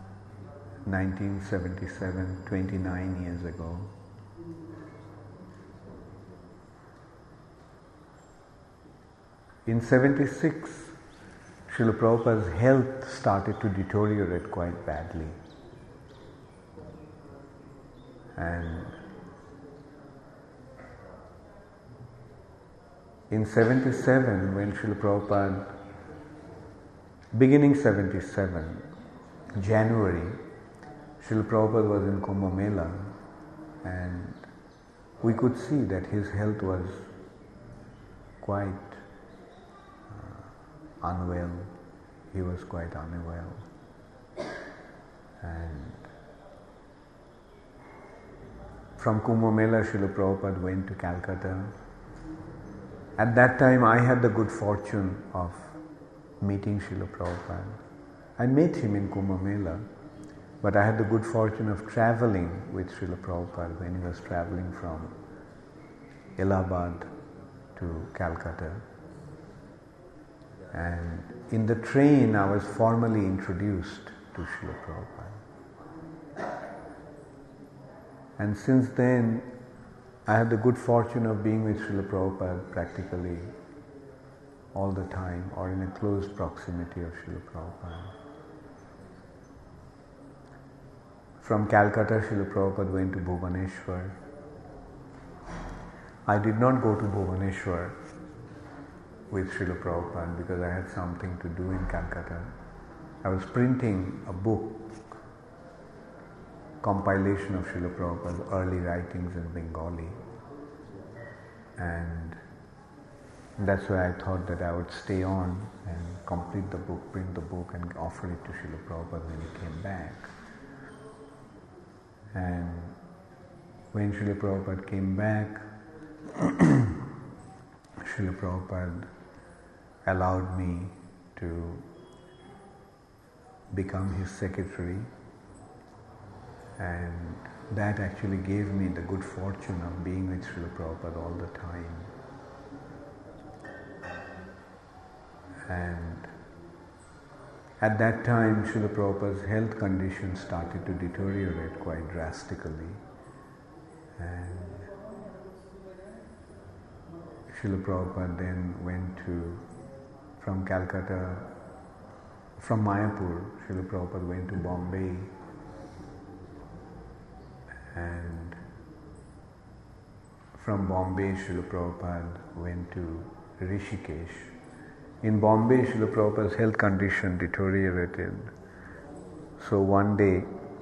1977, 29 years ago. In 76, Srila Prabhupada's health started to deteriorate quite badly. And in 77, when Srila Prabhupada, beginning 77, January, Srila Prabhupada was in Kumbh Mela, and we could see that his health was quite unwell. He was quite unwell. And from Kumbh Mela, Srila Prabhupada went to Calcutta. At that time, I had the good fortune of meeting Srila Prabhupada. I met him in Kumbh Mela, but I had the good fortune of traveling with Srila Prabhupada when he was traveling from Allahabad to Calcutta. And in the train, I was formally introduced to Srila Prabhupada. And since then, I had the good fortune of being with Srila Prabhupada practically all the time, or in a close proximity of Srila Prabhupada. From Calcutta, Srila Prabhupada went to Bhubaneswar. I did not go to Bhubaneswar with Srila Prabhupada because I had something to do in Calcutta. I was printing a book, compilation of Srila Prabhupada's early writings in Bengali, and that's why I thought that I would stay on and complete the book, print the book and offer it to Srila Prabhupada when he came back. And when Srila Prabhupada came back, Srila Prabhupada allowed me to become his secretary, and that actually gave me the good fortune of being with Srila Prabhupada all the time. And At that time, Srila Prabhupada's health condition started to deteriorate quite drastically. And Srila Prabhupada then went from Calcutta, from Mayapur, Srila Prabhupada went to Bombay, and from Bombay, Srila Prabhupada went to Rishikesh. In Bombay, Srila Prabhupada's health condition deteriorated. So one day,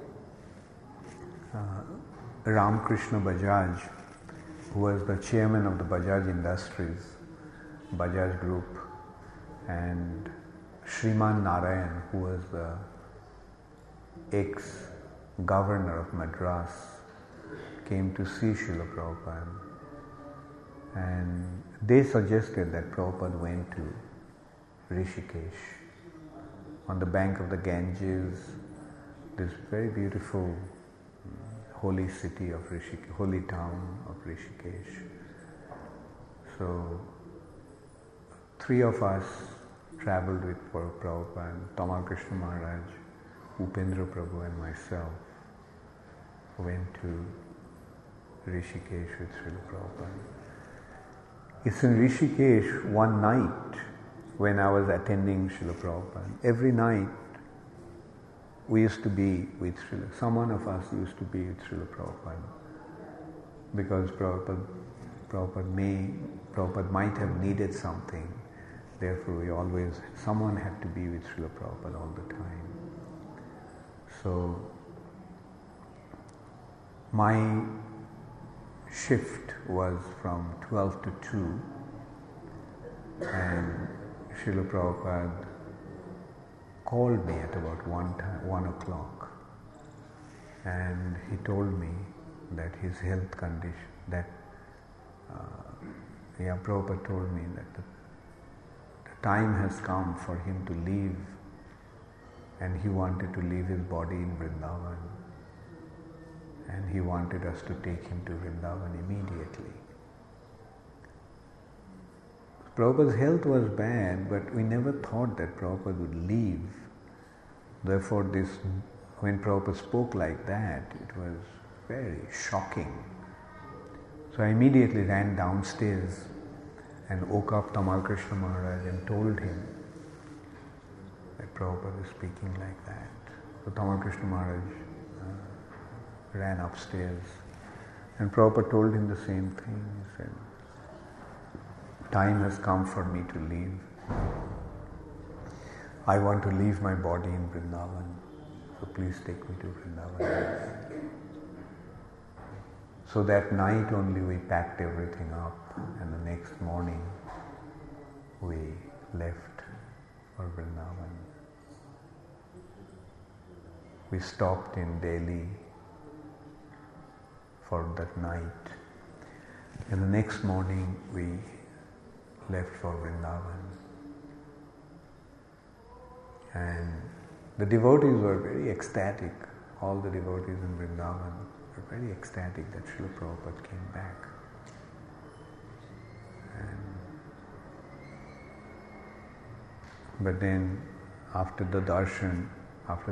Ramkrishna Bajaj, who was the chairman of the Bajaj Industries, Bajaj Group, and Shriman Narayan, who was the ex-governor of Madras, came to see Srila Prabhupada. And they suggested that Prabhupada went to Rishikesh, on the bank of the Ganges, this very beautiful holy city of Rishikesh, holy town of Rishikesh. So, 3 of us traveled with Prabhupada, Tamal Krishna Maharaj, Upendra Prabhu and myself went to Rishikesh with Srila Prabhupada. It's in Rishikesh one night when I was attending Srila Prabhupada. Every night we used to be with Srila, some one of us used to be with Srila Prabhupada, because Prabhupada might have needed something. Therefore someone had to be with Srila Prabhupada all the time. So my shift was from 12 to 2, and Srila Prabhupada called me at about 1 o'clock, and he told me that his health condition, Prabhupada told me that the time has come for him to leave, and he wanted to leave his body in Vrindavan, and he wanted us to take him to Vrindavan immediately. Prabhupada's health was bad, but we never thought that Prabhupada would leave. Therefore, when Prabhupada spoke like that, it was very shocking. So I immediately ran downstairs and woke up Tamal Krishna Maharaj and told him that Prabhupada is speaking like that. So Tamal Krishna Maharaj ran upstairs, and Prabhupada told him the same thing. He said, "Time has come for me to leave. I want to leave my body in Vrindavan, so please take me to Vrindavan." So that night only we packed everything up, and the next morning we left for Vrindavan. We stopped in Delhi for that night, and the next morning we left for Vrindavan. And the devotees were very ecstatic. All the devotees in Vrindavan were very ecstatic that Srila Prabhupada came back. But then after the darshan of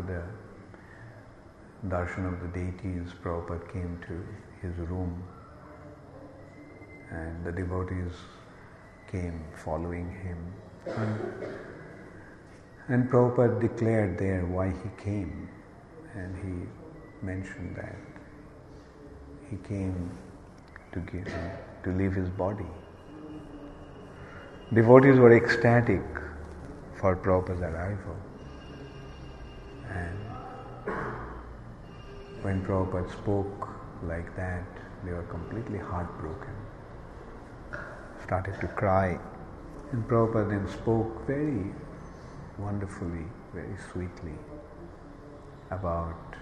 the deities, Prabhupada came to his room, and the devotees came following him. And Prabhupada declared there why he came, and he mentioned that he came to leave his body. Devotees were ecstatic for Prabhupada's arrival, and when Prabhupada spoke like that, they were completely heartbroken, started to cry, and Prabhupada then spoke very wonderfully, very sweetly about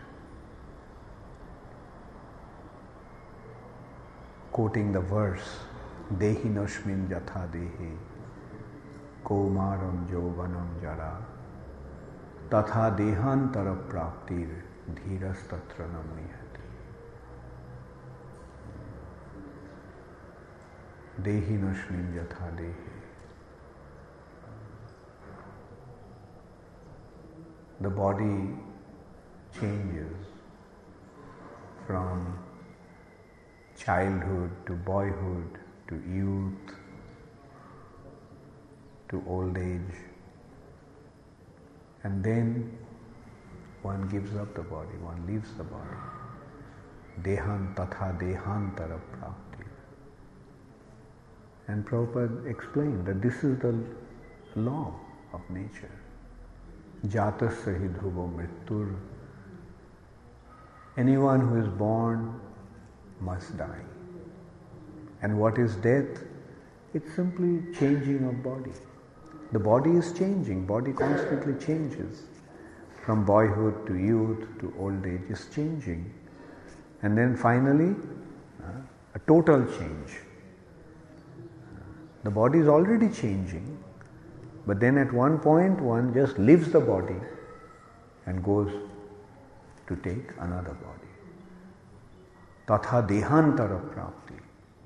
quoting the verse, Dehi noshmin jatha dehi, Kaumaram jovanam jara, Tatha dehantara praptir, Dhiras tatra namnihati. Dehi noshmin jatha dehi. the body changes from childhood to boyhood to youth to old age, and then one gives up the body, one leaves the body. Dehan tatha dehantara prapti. And Prabhupada explained that this is the law of nature. Jatasya hi dhruvo mrittur. Anyone who is born must die. And what is death? It's simply changing of body. The body is changing, body constantly changes. From boyhood to youth to old age is changing. And then finally, a total change. The body is already changing, but then at one point one just leaves the body and goes to take another body. Tatha dehantara prapti.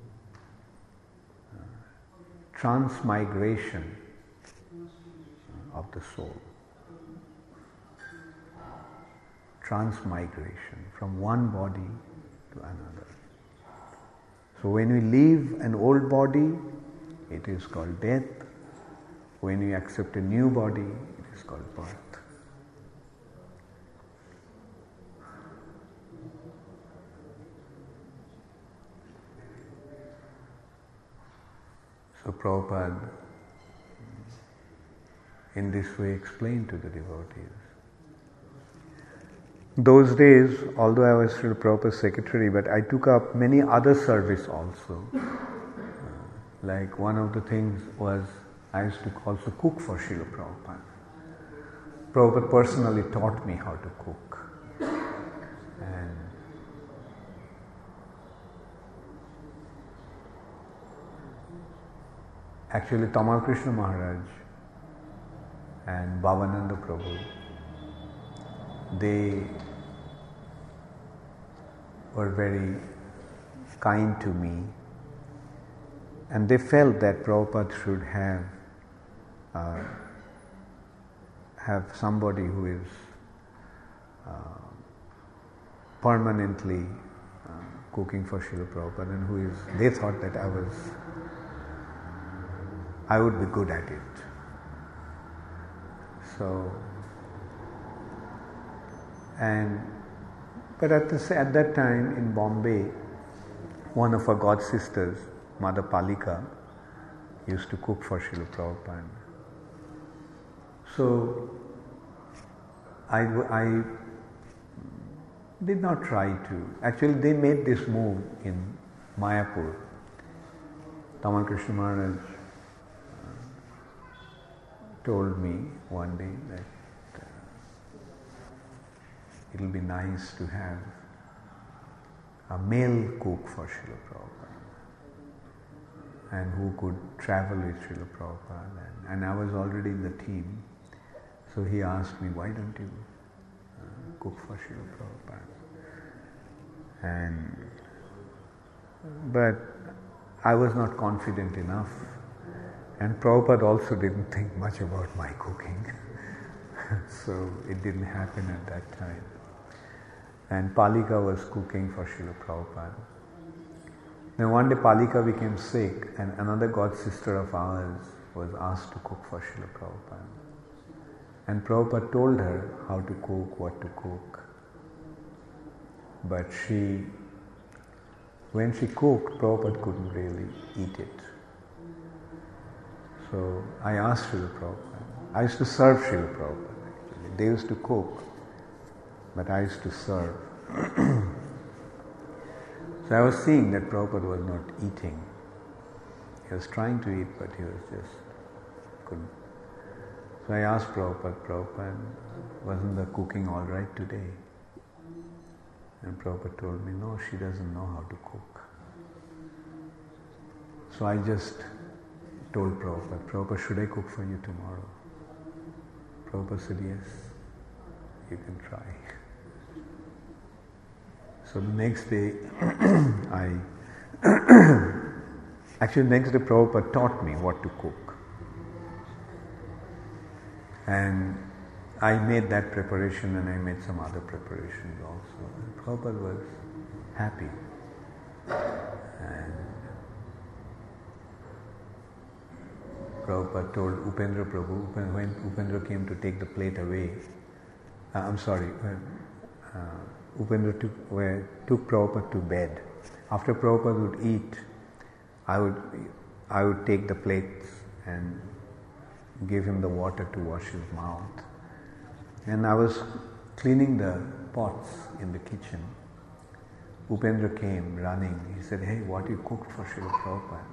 Transmigration of the soul. Transmigration from one body to another. So when we leave an old body, it is called death. When we accept a new body, it is called birth. So Prabhupada in this way explained to the devotees. Those days, although I was Srila Prabhupada's secretary, but I took up many other service also. Like one of the things was I used to also cook for Srila Prabhupada. Prabhupada personally taught me how to cook. And actually Tamal Krishna Maharaj and Bhavananda Prabhu, they were very kind to me, and they felt that Prabhupada should have somebody who is permanently cooking for Srila Prabhupada, and who is, they thought that I would be good at it. So, but at that time in Bombay, one of our god sisters, Mother Palika, used to cook for Srila Prabhupada. So I did not try to. Actually, they made this move in Mayapur. Tamal Krishna Maharaj told me one day that it will be nice to have a male cook for Srila Prabhupada, and who could travel with Srila Prabhupada. And I was already in the team, so he asked me, why don't you cook for Srila Prabhupada? But I was not confident enough, and Prabhupada also didn't think much about my cooking. So it didn't happen at that time. And Palika was cooking for Srila Prabhupada. Then one day Palika became sick, and another god sister of ours was asked to cook for Srila Prabhupada. And Prabhupada told her how to cook, what to cook. But when she cooked, Prabhupada couldn't really eat it. So I asked Srila Prabhupada. I used to serve Srila Prabhupada actually. They used to cook, but I used to serve. So I was seeing that Prabhupada was not eating. He was trying to eat, but he was just couldn't. So I asked Prabhupada, wasn't the cooking all right today? And Prabhupada told me, no, she doesn't know how to cook. So I just told Prabhupada, should I cook for you tomorrow? Prabhupada said, yes, you can try. So the next day, next day Prabhupada taught me what to cook. And I made that preparation and I made some other preparations also. And Prabhupada was happy. And Prabhupada told Upendra Prabhu, when Upendra came to take the plate away, Upendra took Prabhupada to bed. After Prabhupada would eat, I would take the plates and give him the water to wash his mouth. And I was cleaning the pots in the kitchen. Upendra came running. He said, "Hey, what you cooked for Srila Prabhupada?"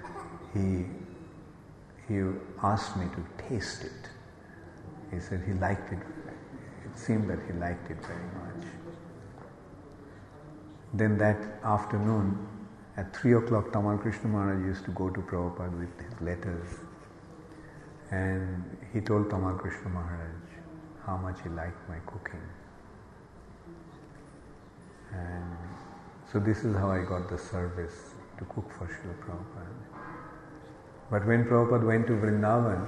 He asked me to taste it. He said he liked it. It seemed that he liked it very much. Then that afternoon, at 3 o'clock, Tamal Krishna Maharaj used to go to Prabhupada with his letters. And he told Tamal Krishna Maharaj how much he liked my cooking. And so this is how I got the service to cook for Srila Prabhupada. But when Prabhupada went to Vrindavan,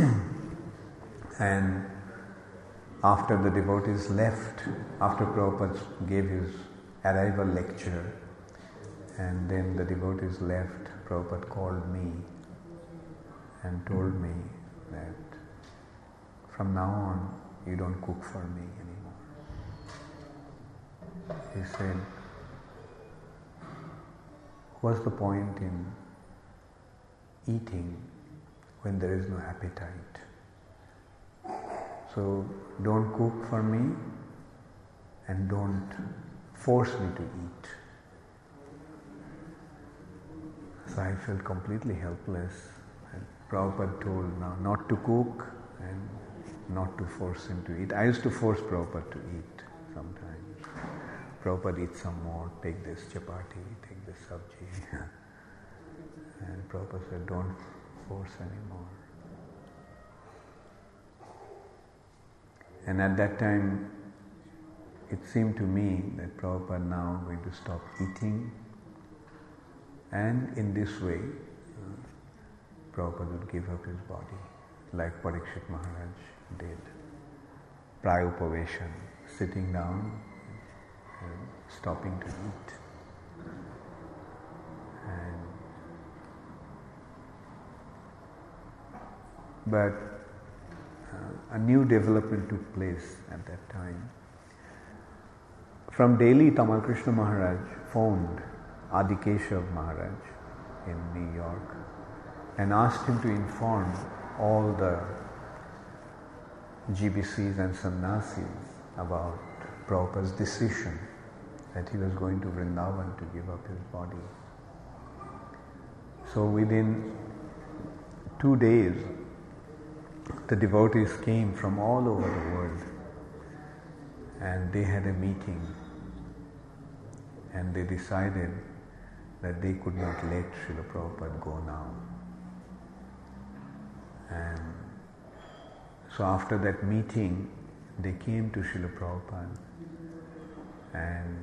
and after the devotees left, after Prabhupada gave his arrival lecture, and then the devotees left, Prabhupada called me and told me that from now on you don't cook for me anymore. He said, what's the point in eating when there is no appetite? So don't cook for me and don't force me to eat. So I felt completely helpless. And Prabhupada told now not to cook and not to force him to eat. I used to force Prabhupada to eat sometimes. Prabhupada, eat some more, take this chapati, take this sabji. And Prabhupada said, don't force anymore. And at that time, it seemed to me that Prabhupada now going to stop eating, and in this way, Prabhupada would give up his body, like Parikshit Maharaj did. Prayopaveshan, sitting down and stopping to eat. But a new development took place at that time. From Delhi, Tamal Krishna Maharaj phoned Adi Keshav Maharaj in New York and asked him to inform all the GBCs and sannyasis about Prabhupada's decision that he was going to Vrindavan to give up his body. So within 2 days, the devotees came from all over the world and they had a meeting and they decided that they could not let Srila Prabhupada go now. And so after that meeting, they came to Srila Prabhupada and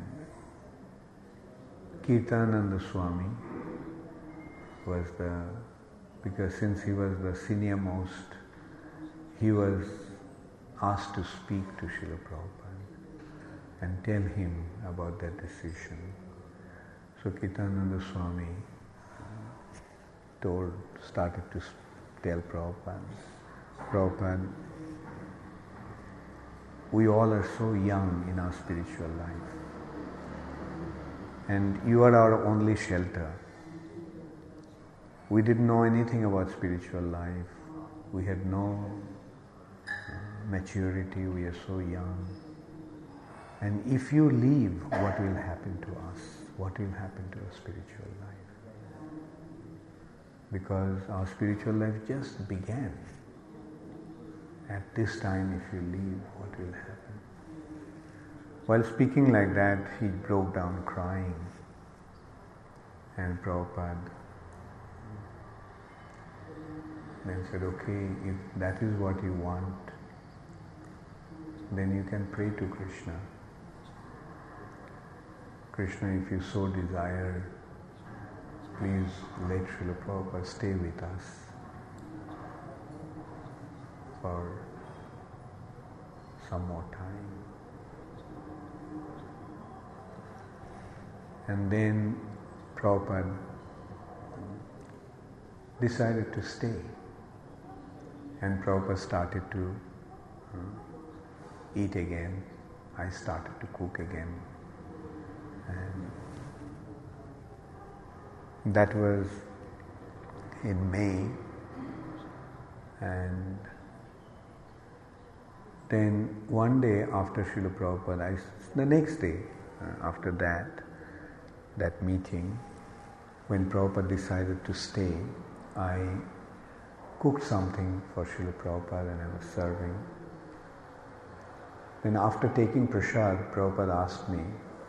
Kirtananda Swami was because since he was the senior most, he was asked to speak to Srila Prabhupada and tell him about that decision. So Kirtananda Swami started to tell Prabhupada, we all are so young in our spiritual life, and you are our only shelter. We didn't know anything about spiritual life. We had no maturity. We are so young. And if you leave, what will happen to us? What will happen to our spiritual life? Because our spiritual life just began. At this time, if you leave, what will happen? While speaking like that, he broke down crying. And Prabhupada then said, okay, if that is what you want, then you can pray to Krishna. Krishna, if you so desire, please let Srila Prabhupada stay with us for some more time. And then Prabhupada decided to stay. And Prabhupada started to eat again. I started to cook again. And that was in May. And then one day after Srila Prabhupada, the next day after that meeting, when Prabhupada decided to stay, I cooked something for Srila Prabhupada and I was serving. Then after taking prasad, Prabhupada asked me,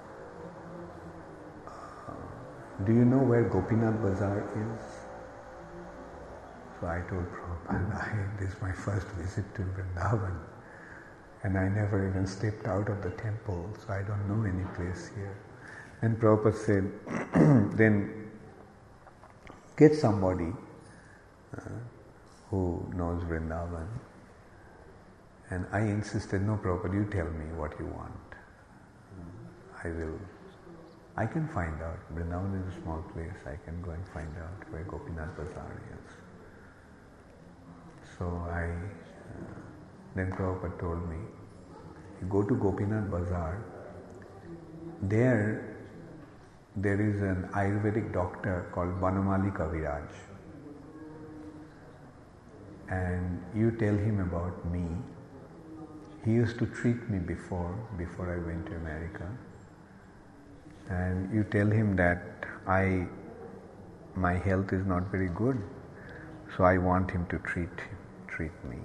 do you know where Gopinath Bazaar is? So I told Prabhupada, this is my first visit to Vrindavan and I never even stepped out of the temple, so I don't know any place here. And Prabhupada said, then get somebody who knows Vrindavan. And I insisted, no Prabhupada, you tell me what you want. I can find out. Vrindavan is a small place, I can go and find out where Gopinath Bazaar is. So then Prabhupada told me, you go to Gopinath Bazaar, there is an Ayurvedic doctor called Banamali Kaviraj. And you tell him about me. He used to treat me before I went to America. And you tell him that my health is not very good, so I want him to treat me.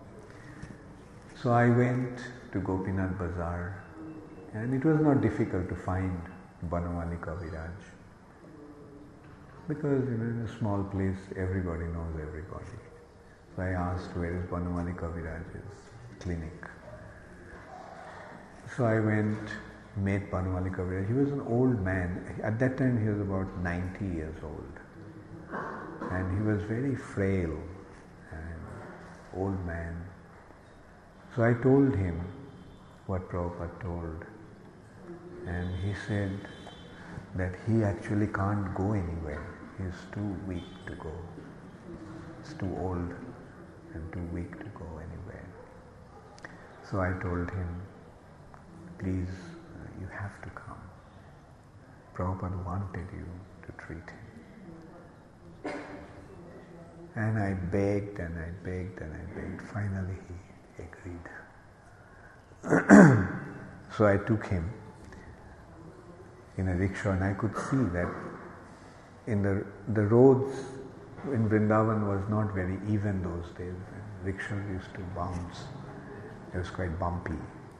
So I went to Gopinath Bazaar, and it was not difficult to find Banamali Kaviraj. Because in a small place, everybody knows everybody. So I asked, where is Banamali Kaviraj's clinic? So I went, met Banamali Kaviraj. He was an old man. At that time he was about 90 years old. And he was very frail and old man. So I told him what Prabhupada told. And he said that he actually can't go anywhere. He's too weak to go. He's too old and too weak to go anywhere. So I told him, please, you have to come. Prabhupada wanted you to treat him. And I begged and I begged and I begged. Finally he agreed. So I took him in a rickshaw, and I could see that in the roads in Vrindavan was not very even those days. And rickshaws used to bounce. It was quite bumpy.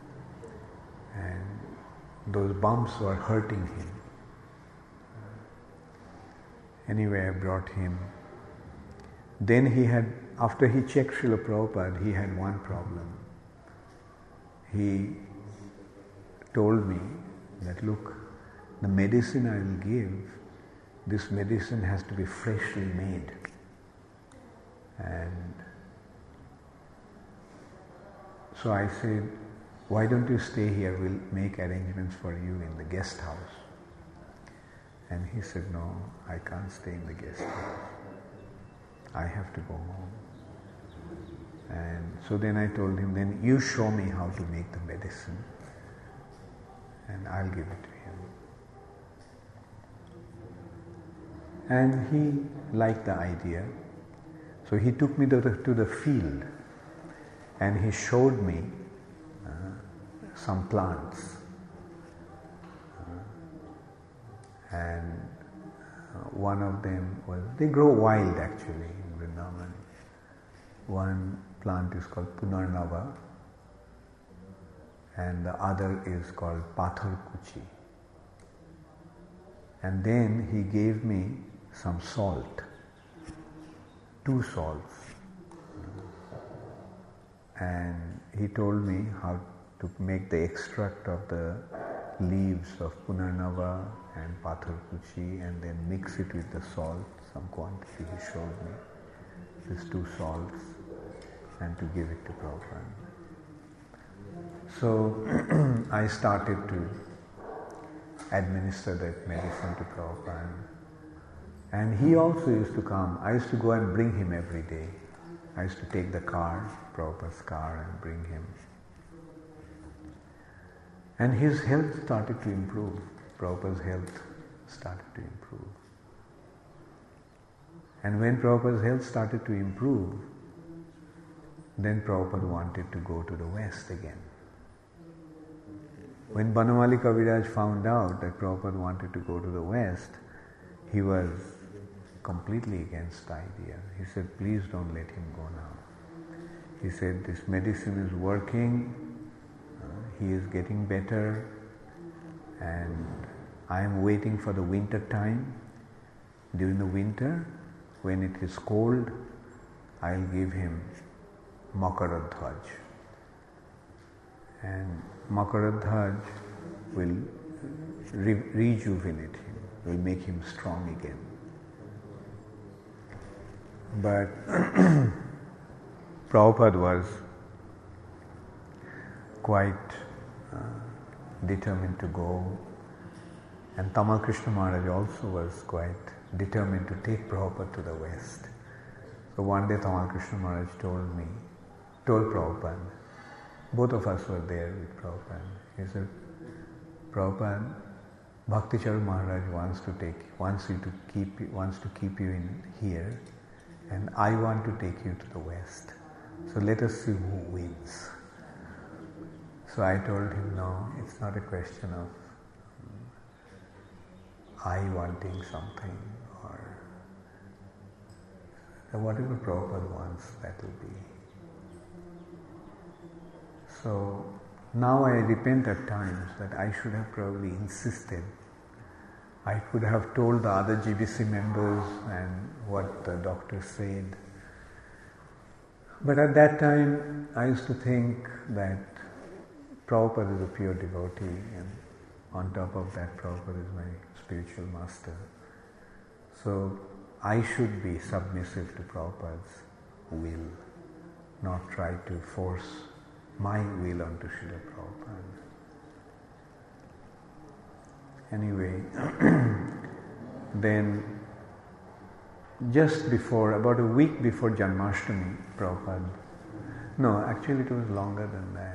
And those bumps were hurting him. Anyway, I brought him. Then after he checked Srila Prabhupada, he had one problem. He told me that, look, the medicine I will give, this medicine has to be freshly made. And so I said, why don't you stay here? We'll make arrangements for you in the guest house. And he said, no, I can't stay in the guest house. I have to go home. And so then I told him, then you show me how to make the medicine and I'll give it to him. And he liked the idea. So he took me to the field and he showed me some plants. And one of them they grow wild actually in Vrindavan. One plant is called Punarnava and the other is called Pathar Kuchi. And then he gave me some salt, 2 salts. And he told me how to make the extract of the leaves of Punarnava and Pathar Kuchi and then mix it with the salt, some quantity he showed me, these 2 salts, and to give it to Prabhupada. So I started to administer that medicine to Prabhupada. And he also used to come. I used to go and bring him every day. I used to take the car, Prabhupada's car, and bring him. And his health started to improve. Prabhupada's health started to improve. And when Prabhupada's health started to improve, then Prabhupada wanted to go to the West again. When Banamali Kaviraj found out that Prabhupada wanted to go to the West, he was completely against the idea. He said, please don't let him go now. He said, this medicine is working, he is getting better, and I am waiting for the winter time. During the winter, when it is cold, I'll give him Makaradhwaj. And Makaradhwaj will rejuvenate him, will make him strong again. But Prabhupada was quite determined to go, and Tamal Krishna Maharaj also was quite determined to take Prabhupada to the West. So one day Tamal Krishna Maharaj told Prabhupada, both of us were there with Prabhupada. He said, Prabhupada, Bhakti Charu Maharaj wants to keep you in here, and I want to take you to the West. So let us see who wins. So I told him, no, it's not a question of I wanting something, or whatever Prabhupada wants, that will be. So now I repent at times that I should have probably insisted. I could have told the other GBC members and what the doctor said. But at that time, I used to think that Prabhupada is a pure devotee, and on top of that, Prabhupada is my spiritual master. So I should be submissive to Prabhupada's will, not try to force my will onto Srila Prabhupada. Anyway, then just before, about a week before Janmashtami, Prabhupada, no, actually it was longer than that.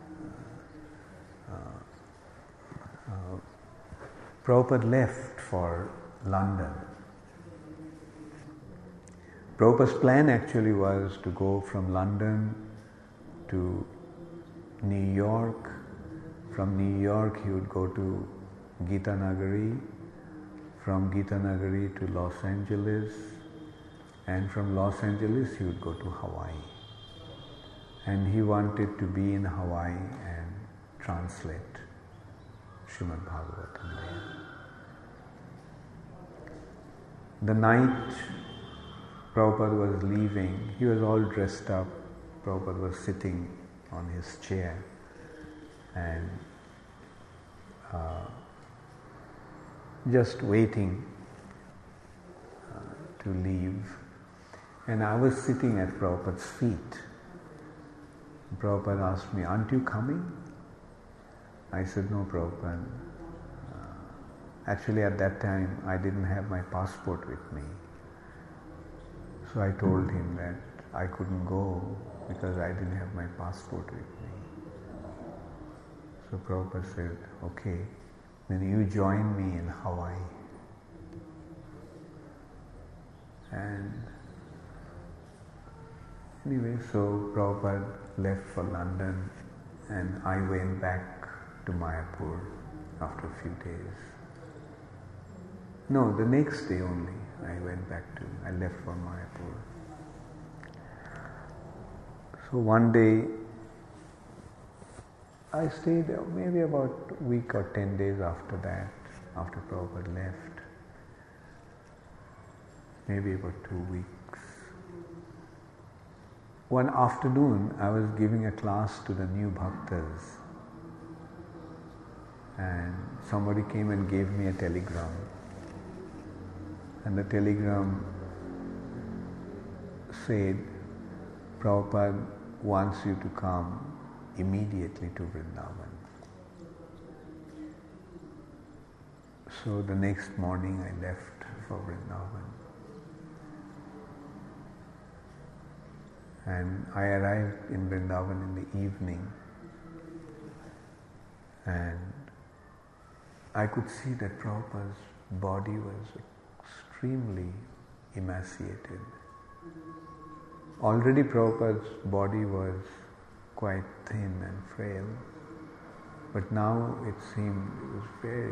Prabhupada left for London. Prabhupada's plan actually was to go from London to New York. From New York he would go to Gita Nagari, from Gita Nagari to Los Angeles, and from Los Angeles he would go to Hawaii. And he wanted to be in Hawaii and translate Srimad Bhagavatam there. The night Prabhupada was leaving, he was all dressed up. Prabhupada was sitting on his chair and just waiting to leave. And I was sitting at Prabhupada's feet. Prabhupada asked me, aren't you coming? I said, no, Prabhupada. Actually at that time I didn't have my passport with me. So I told him that I couldn't go because I didn't have my passport with me. So Prabhupada said, okay, then you join me in Hawaii. And anyway, so Prabhupada left for London and I went back to Mayapur after a few days. No, the next day only I left for Mayapur. So one day I stayed maybe about a week or 10 days after that, after Prabhupada left. Maybe about 2 weeks. One afternoon I was giving a class to the new bhaktas, and somebody came and gave me a telegram. And the telegram said, Prabhupada wants you to come immediately to Vrindavan. So the next morning I left for Vrindavan. And I arrived in Vrindavan in the evening, and I could see that Prabhupada's body was extremely emaciated. Already Prabhupada's body was quite thin and frail, but now it seemed it was very,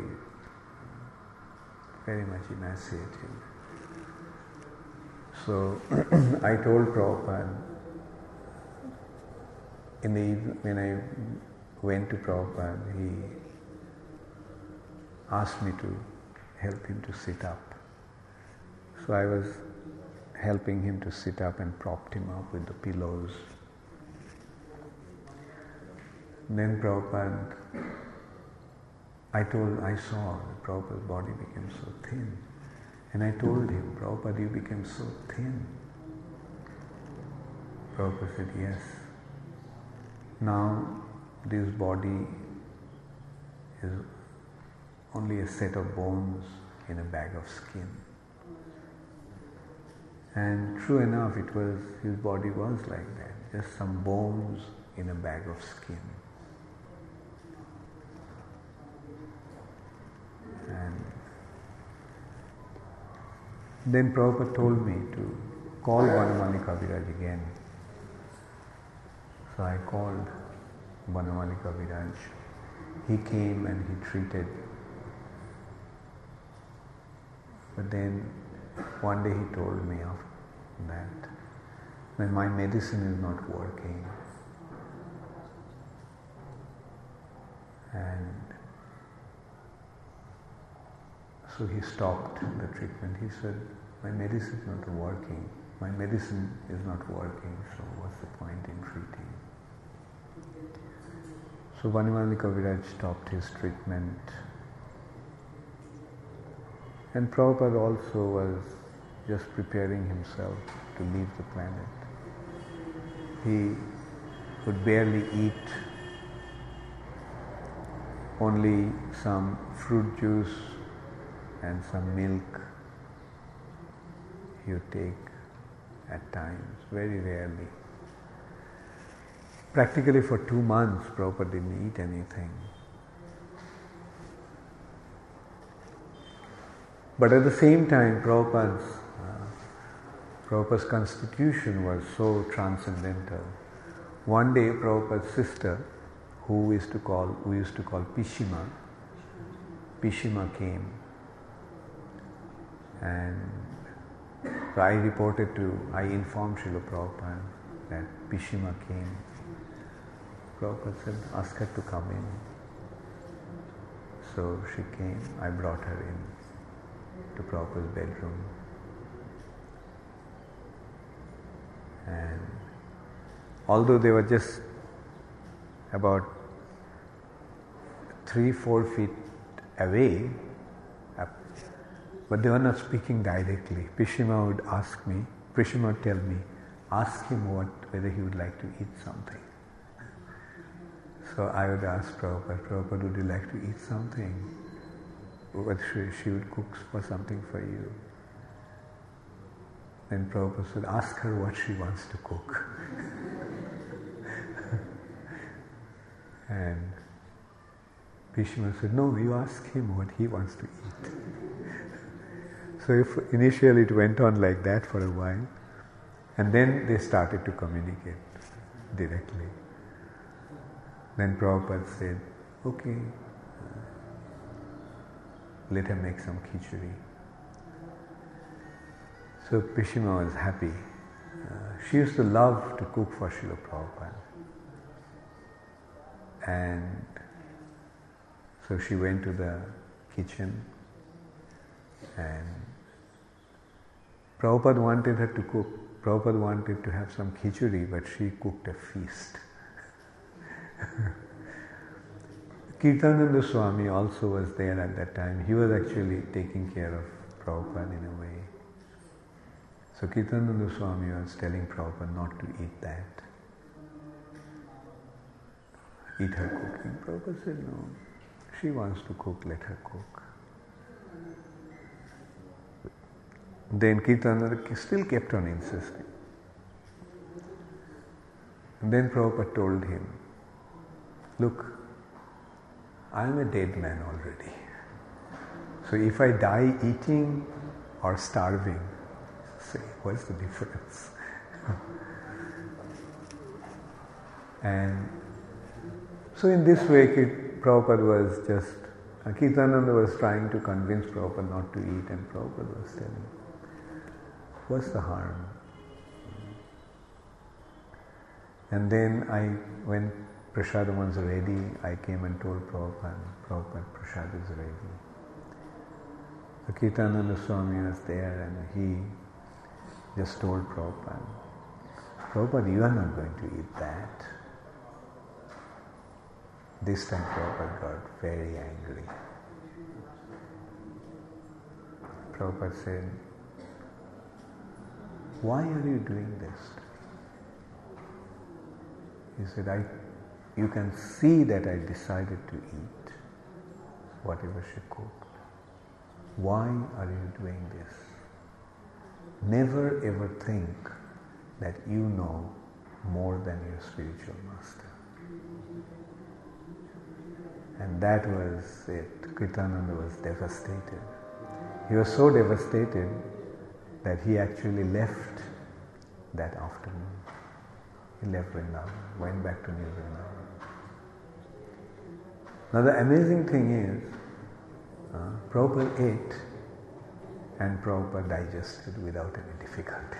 very much emaciated. So I told Prabhupada, when I went to Prabhupada, he asked me to help him to sit up. So I was helping him to sit up and propped him up with the pillows. Then Prabhupada, I saw that Prabhupada's body became so thin. And I told him, Prabhupada, you became so thin. Prabhupada said, yes. Now this body is only a set of bones in a bag of skin. And true enough, his body was like that, just some bones in a bag of skin. And then Prabhupada told me to call Vanamali Kaviraj again. So I called Vanamali Kaviraj. He came and he treated. But then one day he told me that when my medicine is not working, and so he stopped the treatment. He said, my medicine is not working. My medicine is not working, so what's the point in treating? So Vanamali Kaviraj stopped his treatment. And Prabhupada also was just preparing himself to leave the planet. He could barely eat, only some fruit juice and some milk he would take at times, very rarely. Practically for 2 months, Prabhupada didn't eat anything. But at the same time, Prabhupada's constitution was so transcendental. One day, Prabhupada's sister, who we used to call Pishima came, and so I informed Srila Prabhupada that Pishima came. Prabhupada said, ask her to come in. So she came, I brought her in to Prabhupada's bedroom. And although they were just about 3-4 feet away, but they were not speaking directly. Pishima would tell me, ask him whether he would like to eat something. So I would ask Prabhupada, would you like to eat something? What she would cook for something for you. Then Prabhupada said, ask her what she wants to cook. And Bhishma said, no, you ask him what he wants to eat. So initially it went on like that for a while, and then they started to communicate directly. Then Prabhupada said, okay, let her make some khichdi. So Pishima was happy. She used to love to cook for Srila Prabhupada. And so she went to the kitchen, and Prabhupada wanted her to cook. Prabhupada wanted to have some khichdi, but she cooked a feast. Kirtananda Swami also was there at that time. He was actually taking care of Prabhupada in a way. So Kirtananda Swami was telling Prabhupada not to eat that. eat her cooking. Prabhupada said, no, she wants to cook, let her cook. Then Kirtananda still kept on insisting. And then Prabhupada told him, look, I am a dead man already. So if I die eating or starving, say, what's the difference? And so in this way, Prabhupada was just, Kirtananda was trying to convince Prabhupada not to eat, and Prabhupada was telling, what's the harm? And then when prasadam was ready, I came and told Prabhupada, prasad is ready. So Kirtananda Swami was there and he just told Prabhupada, you are not going to eat that. This time Prabhupada got very angry. Prabhupada said, why are you doing this? He said, you can see that I decided to eat whatever she cooked. Why are you doing this? Never ever think that you know more than your spiritual master. And that was it. Kirtananda was devastated. He was so devastated that he actually left that afternoon. He left Vrindavan, went back to New Vrindavan. Now the amazing thing is, Prabhupada ate and Prabhupada digested without any difficulty.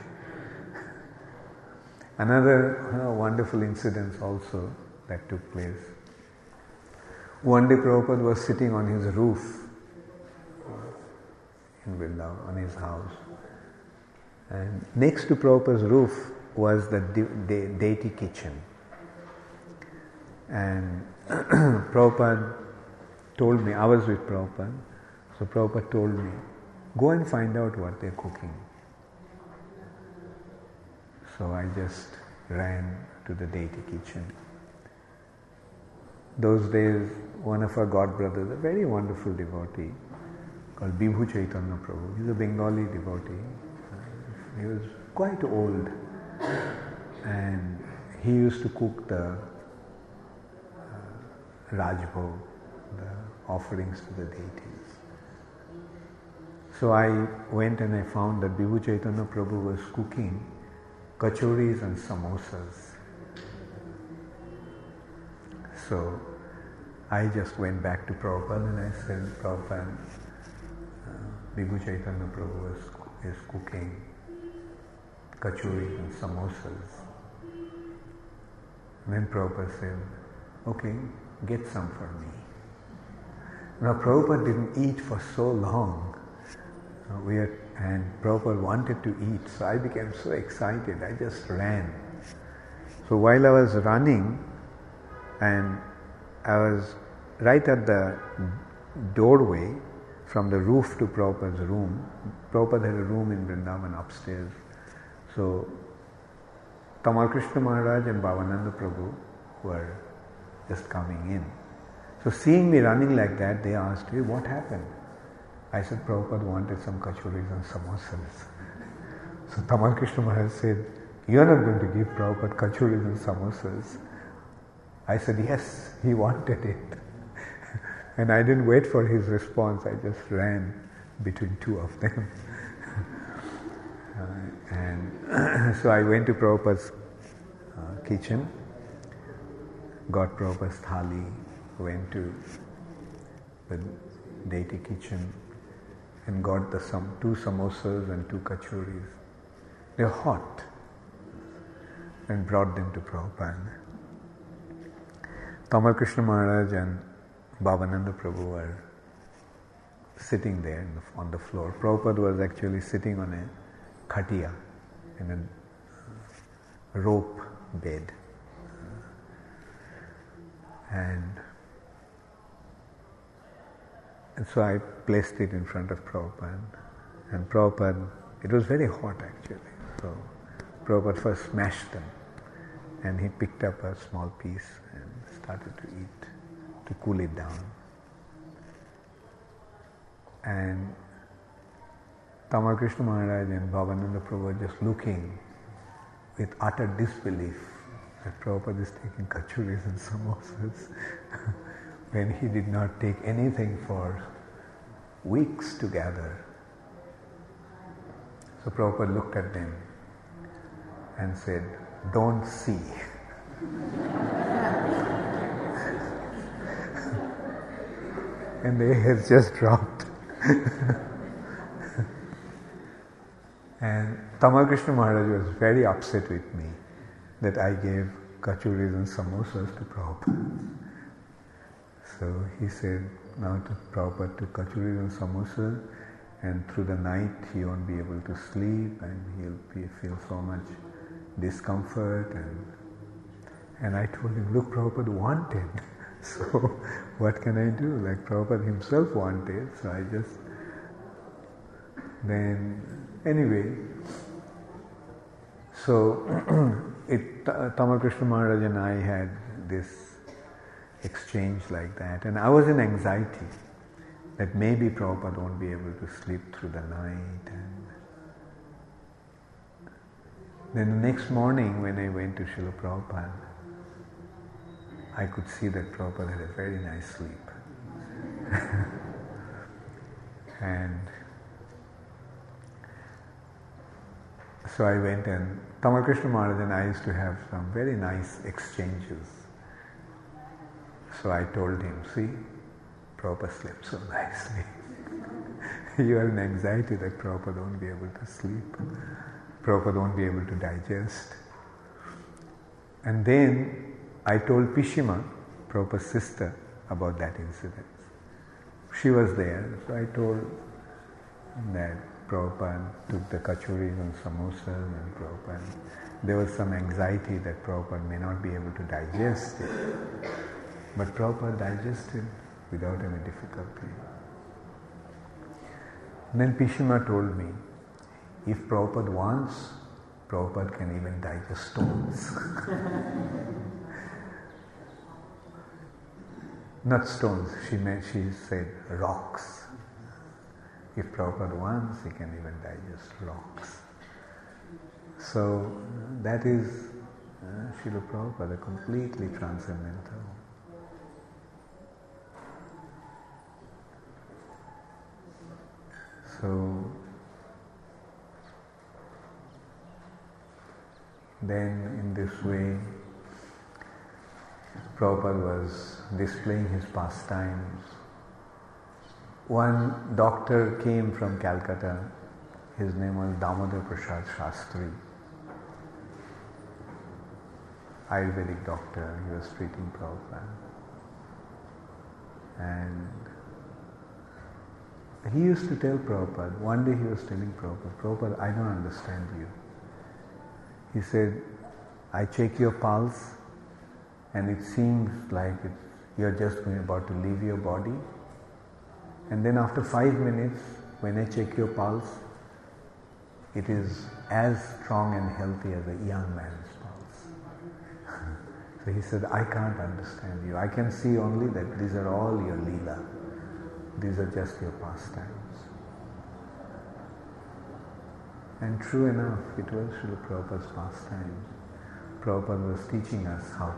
Another wonderful incident also that took place. One day Prabhupada was sitting on his roof in Vrindavan, on his house. And next to Prabhupada's roof was the deity kitchen. And Prabhupada told me, I was with Prabhupada, so Prabhupada told me, go and find out what they're cooking. So I just ran to the deity kitchen. Those days, one of our godbrothers, a very wonderful devotee called Bibhu Chaitanya Prabhu, he's a Bengali devotee. He was quite old and he used to cook the Rajbhog, the offerings to the deities. So I went and I found that Bibhu Chaitanya Prabhu was cooking kachoris and samosas. So I just went back to Prabhupada and I said, Prabhupada, Bibhu Chaitanya Prabhu is cooking kachoris and samosas. And then Prabhupada said, okay, get some for me. Now Prabhupada didn't eat for so long. And Prabhupada wanted to eat, so I became so excited, I just ran. So while I was running, and I was right at the doorway from the roof to Prabhupada's room. Prabhupada had a room in Vrindavan upstairs. So Tamal Krishna Maharaj and Bhavananda Prabhu were just coming in. So seeing me running like that, they asked, hey, what happened? I said, Prabhupada wanted some kachoris and samosas. So Tamal Krishna Maharaj said, you are not going to give Prabhupada kachoris and samosas. I said, yes, he wanted it. And I didn't wait for his response, I just ran between two of them. And so I went to Prabhupada's kitchen, got Prabhupada's thali, went to the deity kitchen and got two samosas and two kachoris. They were hot, and brought them to Prabhupada. Tamal Krishna Maharaj and Bhavananda Prabhu were sitting there on the floor. Prabhupada was actually sitting on a khatiya, in a rope bed. And so I placed it in front of Prabhupada. And Prabhupada, it was very hot actually. So Prabhupada first smashed them. And he picked up a small piece and started to eat to cool it down. And Tamal Maharaj and Bhavananda Prabhu were just looking with utter disbelief that Prabhupada is taking kachuris and samosas when he did not take anything for weeks together. So Prabhupada looked at them and said, "Don't see." And their heads just dropped. And Tamal Krishna Maharaj was very upset with me that I gave kachuris and samosas to Prabhupada. So he said, now to Prabhupada took kachuris and samosas, and through the night he won't be able to sleep and he'll feel so much discomfort. And I told him, look, Prabhupada wanted. So what can I do? Like Prabhupada himself wanted, so I just... Then, anyway, so Tamal Krishna Maharaj and I had this exchange like that, and I was in anxiety that maybe Prabhupada won't be able to sleep through the night. And then the next morning when I went to Srila Prabhupada, I could see that Prabhupada had a very nice sleep. And so I went, and Tamal Krishna Maharaj and I used to have some very nice exchanges. So I told him, see, Prabhupada slept so nicely. You are in anxiety that Prabhupada won't be able to sleep. Prabhupada won't be able to digest. And then I told Pishima, Prabhupada's sister, about that incident. She was there, so I told that Prabhupada took the kachuris and samosas, and Prabhupada, there was some anxiety that Prabhupada may not be able to digest it. But Prabhupada digested without any difficulty. And then Pishima told me, if Prabhupada wants, Prabhupada can even digest stones. Not stones, she said rocks. If Prabhupada wants, he can even digest rocks. So that is Srila Prabhupada, completely transcendental. So then in this way, Prabhupada was displaying his pastimes. One doctor came from Calcutta. His name was Damodar Prasad Shastri. Ayurvedic doctor. He was treating Prabhupada. And he used to tell Prabhupada, one day he was telling Prabhupada, I don't understand you. He said, I check your pulse and it seems like you're just about to leave your body. And then after 5 minutes, when I check your pulse, it is as strong and healthy as a young man's pulse. So he said, I can't understand you. I can see only that these are all your leela. These are just your pastimes. And true enough, it was Srila Prabhupada's pastimes. Prabhupada was teaching us how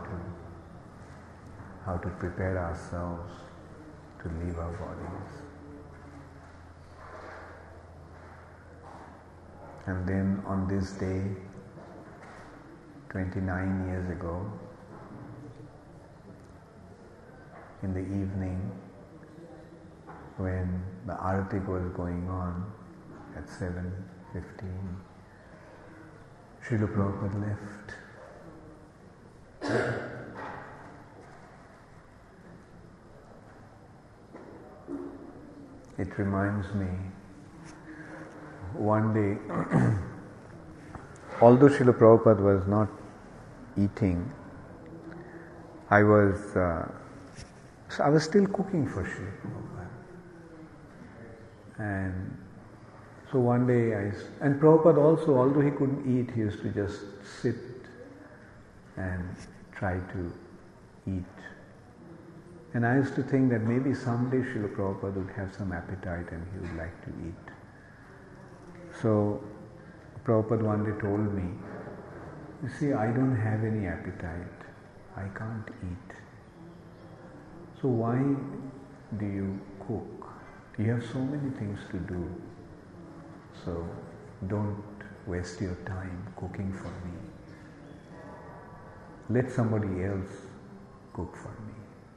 to prepare ourselves to leave our bodies. And then on this day, 29 years ago, in the evening, when the Arati was going on at 7:15, Srila Prabhupada left. It reminds me, one day, although Srila Prabhupada was not eating, I was still cooking for Srila Prabhupada. And so one day and Prabhupada also, although he couldn't eat, he used to just sit and try to eat And I used to think that maybe someday Srila Prabhupada would have some appetite and he would like to eat. So Prabhupada one day told me, you see, I don't have any appetite. I can't eat. So why do you cook? You have so many things to do. So don't waste your time cooking for me. Let somebody else cook for me.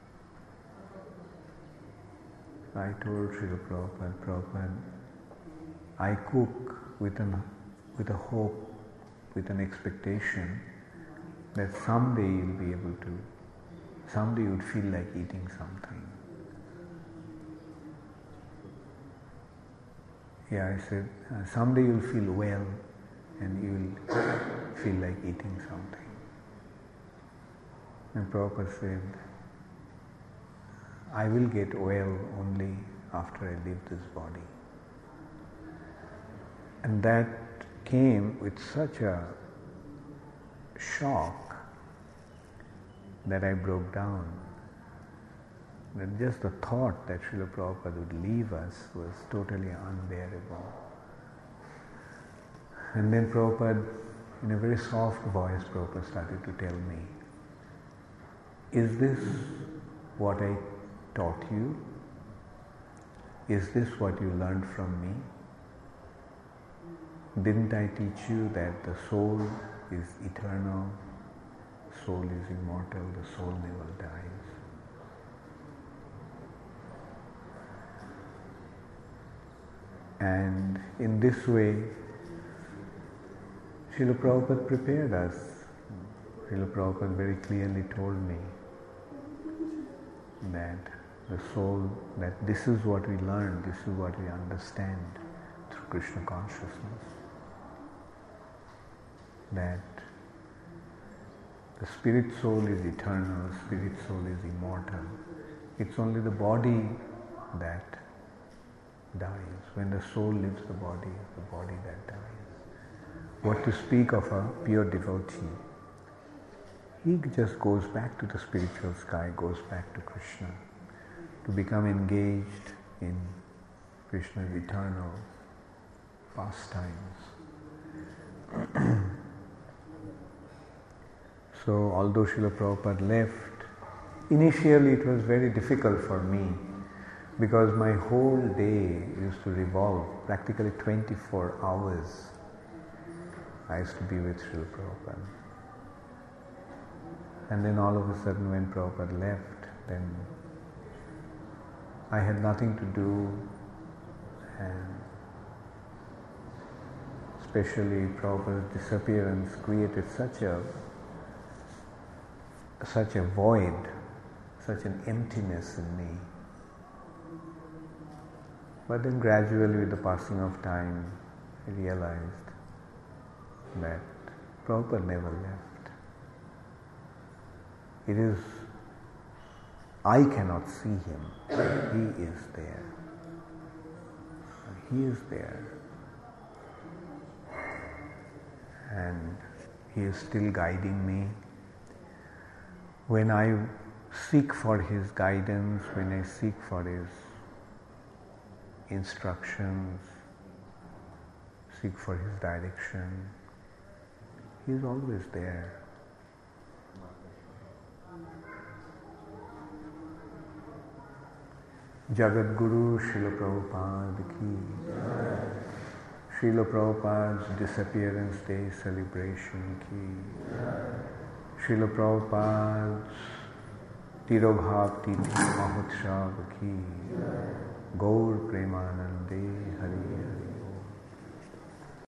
I told Srila Prabhupada, I cook with a hope, with an expectation that someday you'll be able to, someday you'd feel like eating something. Yeah, I said, someday you'll feel well and you'll feel like eating something. And Prabhupada said, I will get well only after I leave this body. And that came with such a shock that I broke down. That just the thought that Srila Prabhupada would leave us was totally unbearable. And then Prabhupada, in a very soft voice, Prabhupada started to tell me, is this what I taught you? Is this what you learned from me? Didn't I teach you that the soul is eternal, soul is immortal, the soul never dies? And in this way, Srila Prabhupada prepared us. Srila Prabhupada very clearly told me that the soul, that this is what we learn, this is what we understand through Krishna consciousness. That the spirit soul is eternal, spirit soul is immortal. It's only the body that dies. When the soul leaves the body that dies. What to speak of a pure devotee? He just goes back to the spiritual sky, goes back to Krishna, to become engaged in Krishna's eternal pastimes. So although Srila Prabhupada left, initially it was very difficult for me because my whole day used to revolve, practically 24 hours I used to be with Srila Prabhupada. And then all of a sudden when Prabhupada left, then I had nothing to do, and especially Prabhupada's disappearance created such a void, such an emptiness in me. But then gradually with the passing of time, I realized that Prabhupada never left. It is, I cannot see him, he is there. He is there. And he is still guiding me. When I seek for his guidance, when I seek for his instructions, seek for his direction, he is always there. Jagat Guru Srila Prabhupada ki, Srila Prabhupada's disappearance day celebration ki, Srila Prabhupada's Tirobhav Tithi Mahotsav ki, Gaur Premanande Hari Hari.